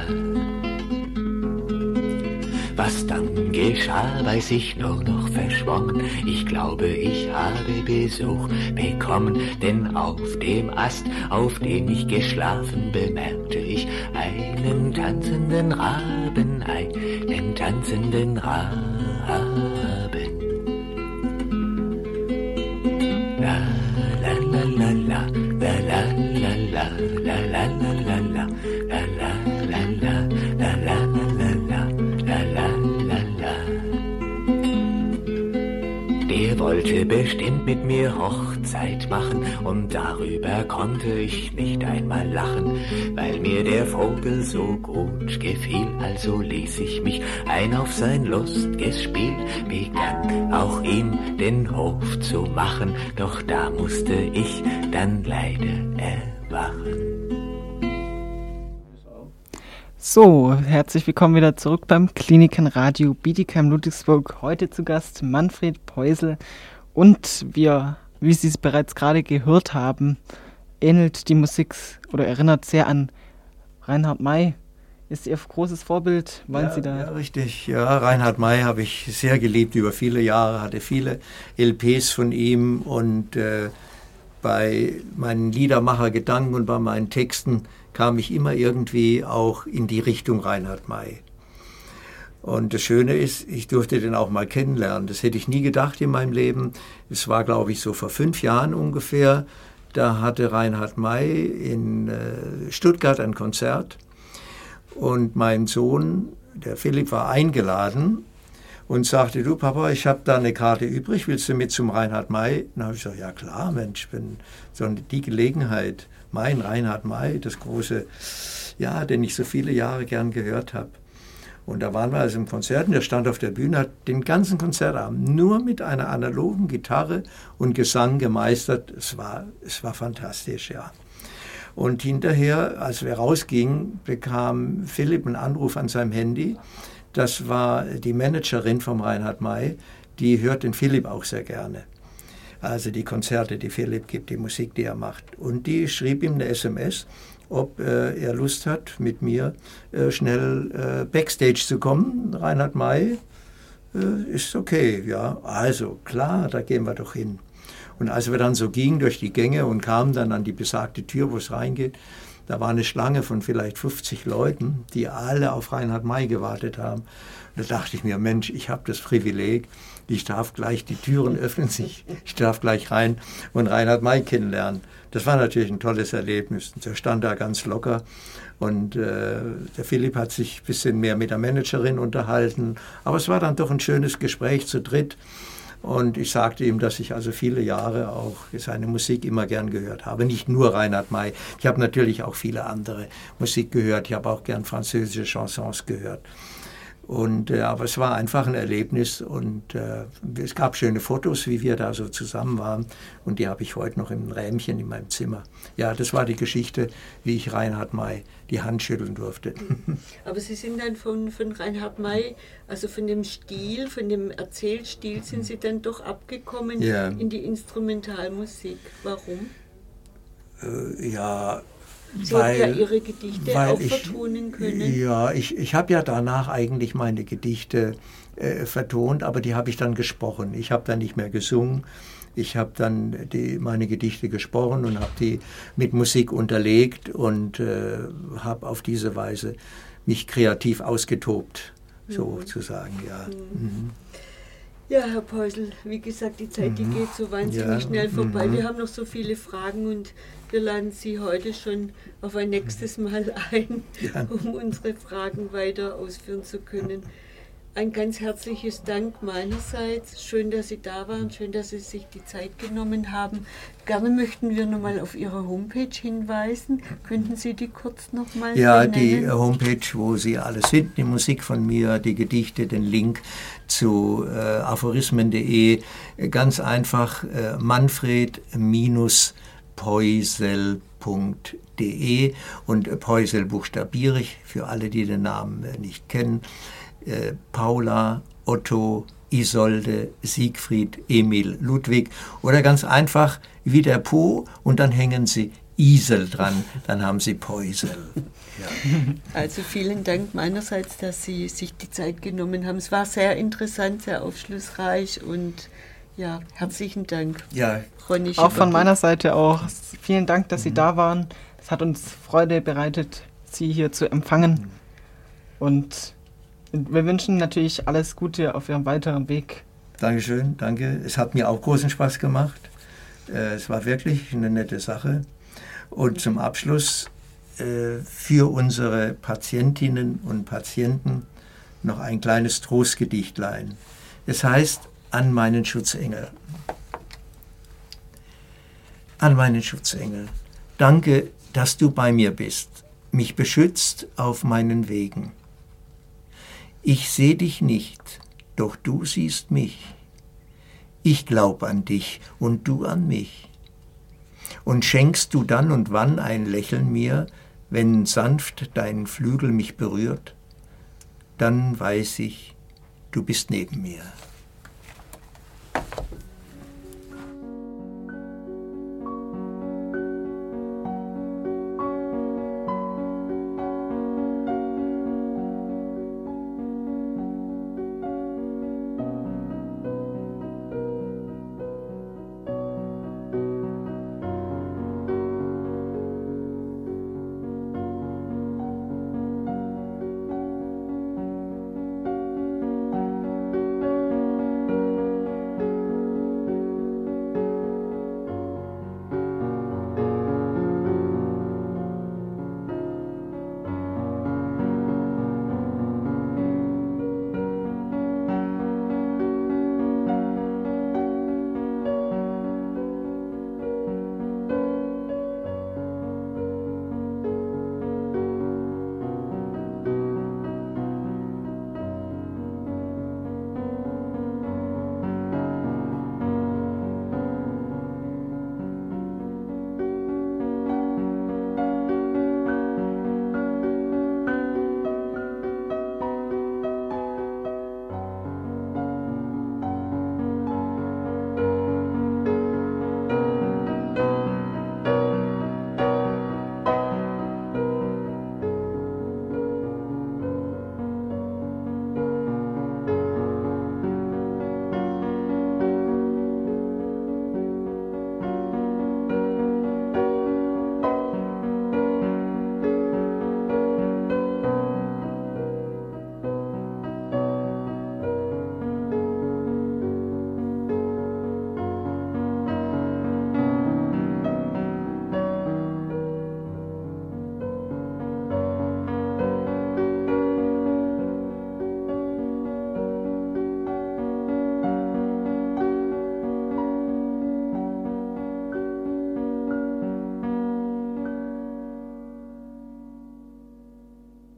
Was dann geschah, weiß ich nur noch verschwommen. Ich glaube, ich habe Besuch bekommen, denn auf dem Ast, auf dem ich geschlafen, bemerkte ich einen tanzenden Raben, einen tanzenden Raben. La la la la la la la la la la la la Der wollte bestimmt mit mir Hochzeit machen und darüber konnte ich nicht einmal lachen, weil mir der Vogel so gut gefiel. Also ließ ich mich ein auf sein lustiges Spiel, begann auch ihm den Hof zu machen, doch da musste ich dann leider erwachen. So, herzlich willkommen wieder zurück beim Klinikenradio Bietigheim Ludwigsburg. Heute zu Gast Manfred Poisel und wir, wie Sie es bereits gerade gehört haben, ähnelt die Musik oder erinnert sehr an Reinhard May. Ist Ihr großes Vorbild? Wollen Sie da? Ja, richtig. Ja, Reinhard May habe ich sehr geliebt über viele Jahre, hatte viele LPs von ihm und bei meinen Liedermachergedanken und bei meinen Texten kam ich immer irgendwie auch in die Richtung Reinhard May. Und das Schöne ist, ich durfte den auch mal kennenlernen. Das hätte ich nie gedacht in meinem Leben. Es war, glaube ich, so vor 5 Jahren ungefähr. Da hatte Reinhard May in Stuttgart ein Konzert. Und mein Sohn, der Philipp, war eingeladen und sagte, du Papa, ich habe da eine Karte übrig, willst du mit zum Reinhard May? Dann habe ich gesagt, ja klar, Mensch, wenn so die Gelegenheit, mein Reinhard May, das große, ja, den ich so viele Jahre gern gehört habe. Und da waren wir also im Konzert und der stand auf der Bühne, hat den ganzen Konzertabend nur mit einer analogen Gitarre und Gesang gemeistert. Es war fantastisch, ja. Und hinterher, als wir rausgingen, bekam Philipp einen Anruf an seinem Handy. Das war die Managerin vom Reinhard May, die hört den Philipp auch sehr gerne. Also die Konzerte, die Philipp gibt, die Musik, die er macht. Und die schrieb ihm eine SMS, ob er Lust hat, mit mir schnell Backstage zu kommen. Reinhard May ist okay, ja. Also klar, da gehen wir doch hin. Und als wir dann so gingen durch die Gänge und kamen dann an die besagte Tür, wo es reingeht, da war eine Schlange von vielleicht 50 Leuten, die alle auf Reinhard May gewartet haben. Und da dachte ich mir, Mensch, ich habe das Privileg, ich darf gleich, die Türen öffnen sich, ich darf gleich rein und Reinhard May kennenlernen. Das war natürlich ein tolles Erlebnis. Und der stand da ganz locker und der Philipp hat sich ein bisschen mehr mit der Managerin unterhalten. Aber es war dann doch ein schönes Gespräch zu dritt. Und ich sagte ihm, dass ich also viele Jahre auch seine Musik immer gern gehört habe. Nicht nur Reinhard May. Ich habe natürlich auch viele andere Musik gehört. Ich habe auch gern französische Chansons gehört. Und, aber es war einfach ein Erlebnis und es gab schöne Fotos, wie wir da so zusammen waren. Und die habe ich heute noch im Rähmchen in meinem Zimmer. Ja, das war die Geschichte, wie ich Reinhard May die Hand schütteln durfte. Aber Sie sind dann von Reinhard May, also von dem Stil, von dem Erzählstil, sind Sie dann doch abgekommen in die Instrumentalmusik. Warum? Ja... Sie haben ja Ihre Gedichte auch vertonen können. Ja, ich habe ja danach eigentlich meine Gedichte vertont, aber die habe ich dann gesprochen. Ich habe dann nicht mehr gesungen. Ich habe dann meine Gedichte gesprochen und habe die mit Musik unterlegt und habe auf diese Weise mich kreativ ausgetobt, sozusagen, ja. Mhm. Ja, Herr Poisel, wie gesagt, die Zeit, die geht so wahnsinnig schnell vorbei. Wir haben noch so viele Fragen und wir laden Sie heute schon auf ein nächstes Mal ein, um unsere Fragen weiter ausführen zu können. ein ganz herzliches Dank meinerseits. Schön, dass Sie da waren, schön, dass Sie sich die Zeit genommen haben. Gerne möchten wir nochmal auf Ihre Homepage hinweisen. Könnten Sie die kurz nochmal nennen? Ja, die Homepage, wo Sie alles finden, die Musik von mir, die Gedichte, den Link zu aphorismen.de. Ganz einfach manfred-peusel.de und Peusel buchstabiere ich für alle, die den Namen nicht kennen. Paula, Otto, Isolde, Siegfried, Emil, Ludwig oder ganz einfach wie der Po und dann hängen Sie Isel dran, dann haben Sie Peusel. Ja. Also vielen Dank meinerseits, dass Sie sich die Zeit genommen haben. Es war sehr interessant, sehr aufschlussreich und ja, herzlichen Dank. Ja, Ronny, auch von meiner Seite auch. Vielen Dank, dass Sie da waren. Es hat uns Freude bereitet, Sie hier zu empfangen und wir wünschen natürlich alles Gute auf Ihrem weiteren Weg. Dankeschön, danke. Es hat mir auch großen Spaß gemacht. Es war wirklich eine nette Sache. Und zum Abschluss für unsere Patientinnen und Patienten noch ein kleines Trostgedichtlein. Es heißt: An meinen Schutzengel. An meinen Schutzengel, danke, dass du bei mir bist, mich beschützt auf meinen Wegen. Ich seh dich nicht, doch du siehst mich. Ich glaub an dich und du an mich. Und schenkst du dann und wann ein Lächeln mir, wenn sanft dein Flügel mich berührt, dann weiß ich, du bist neben mir.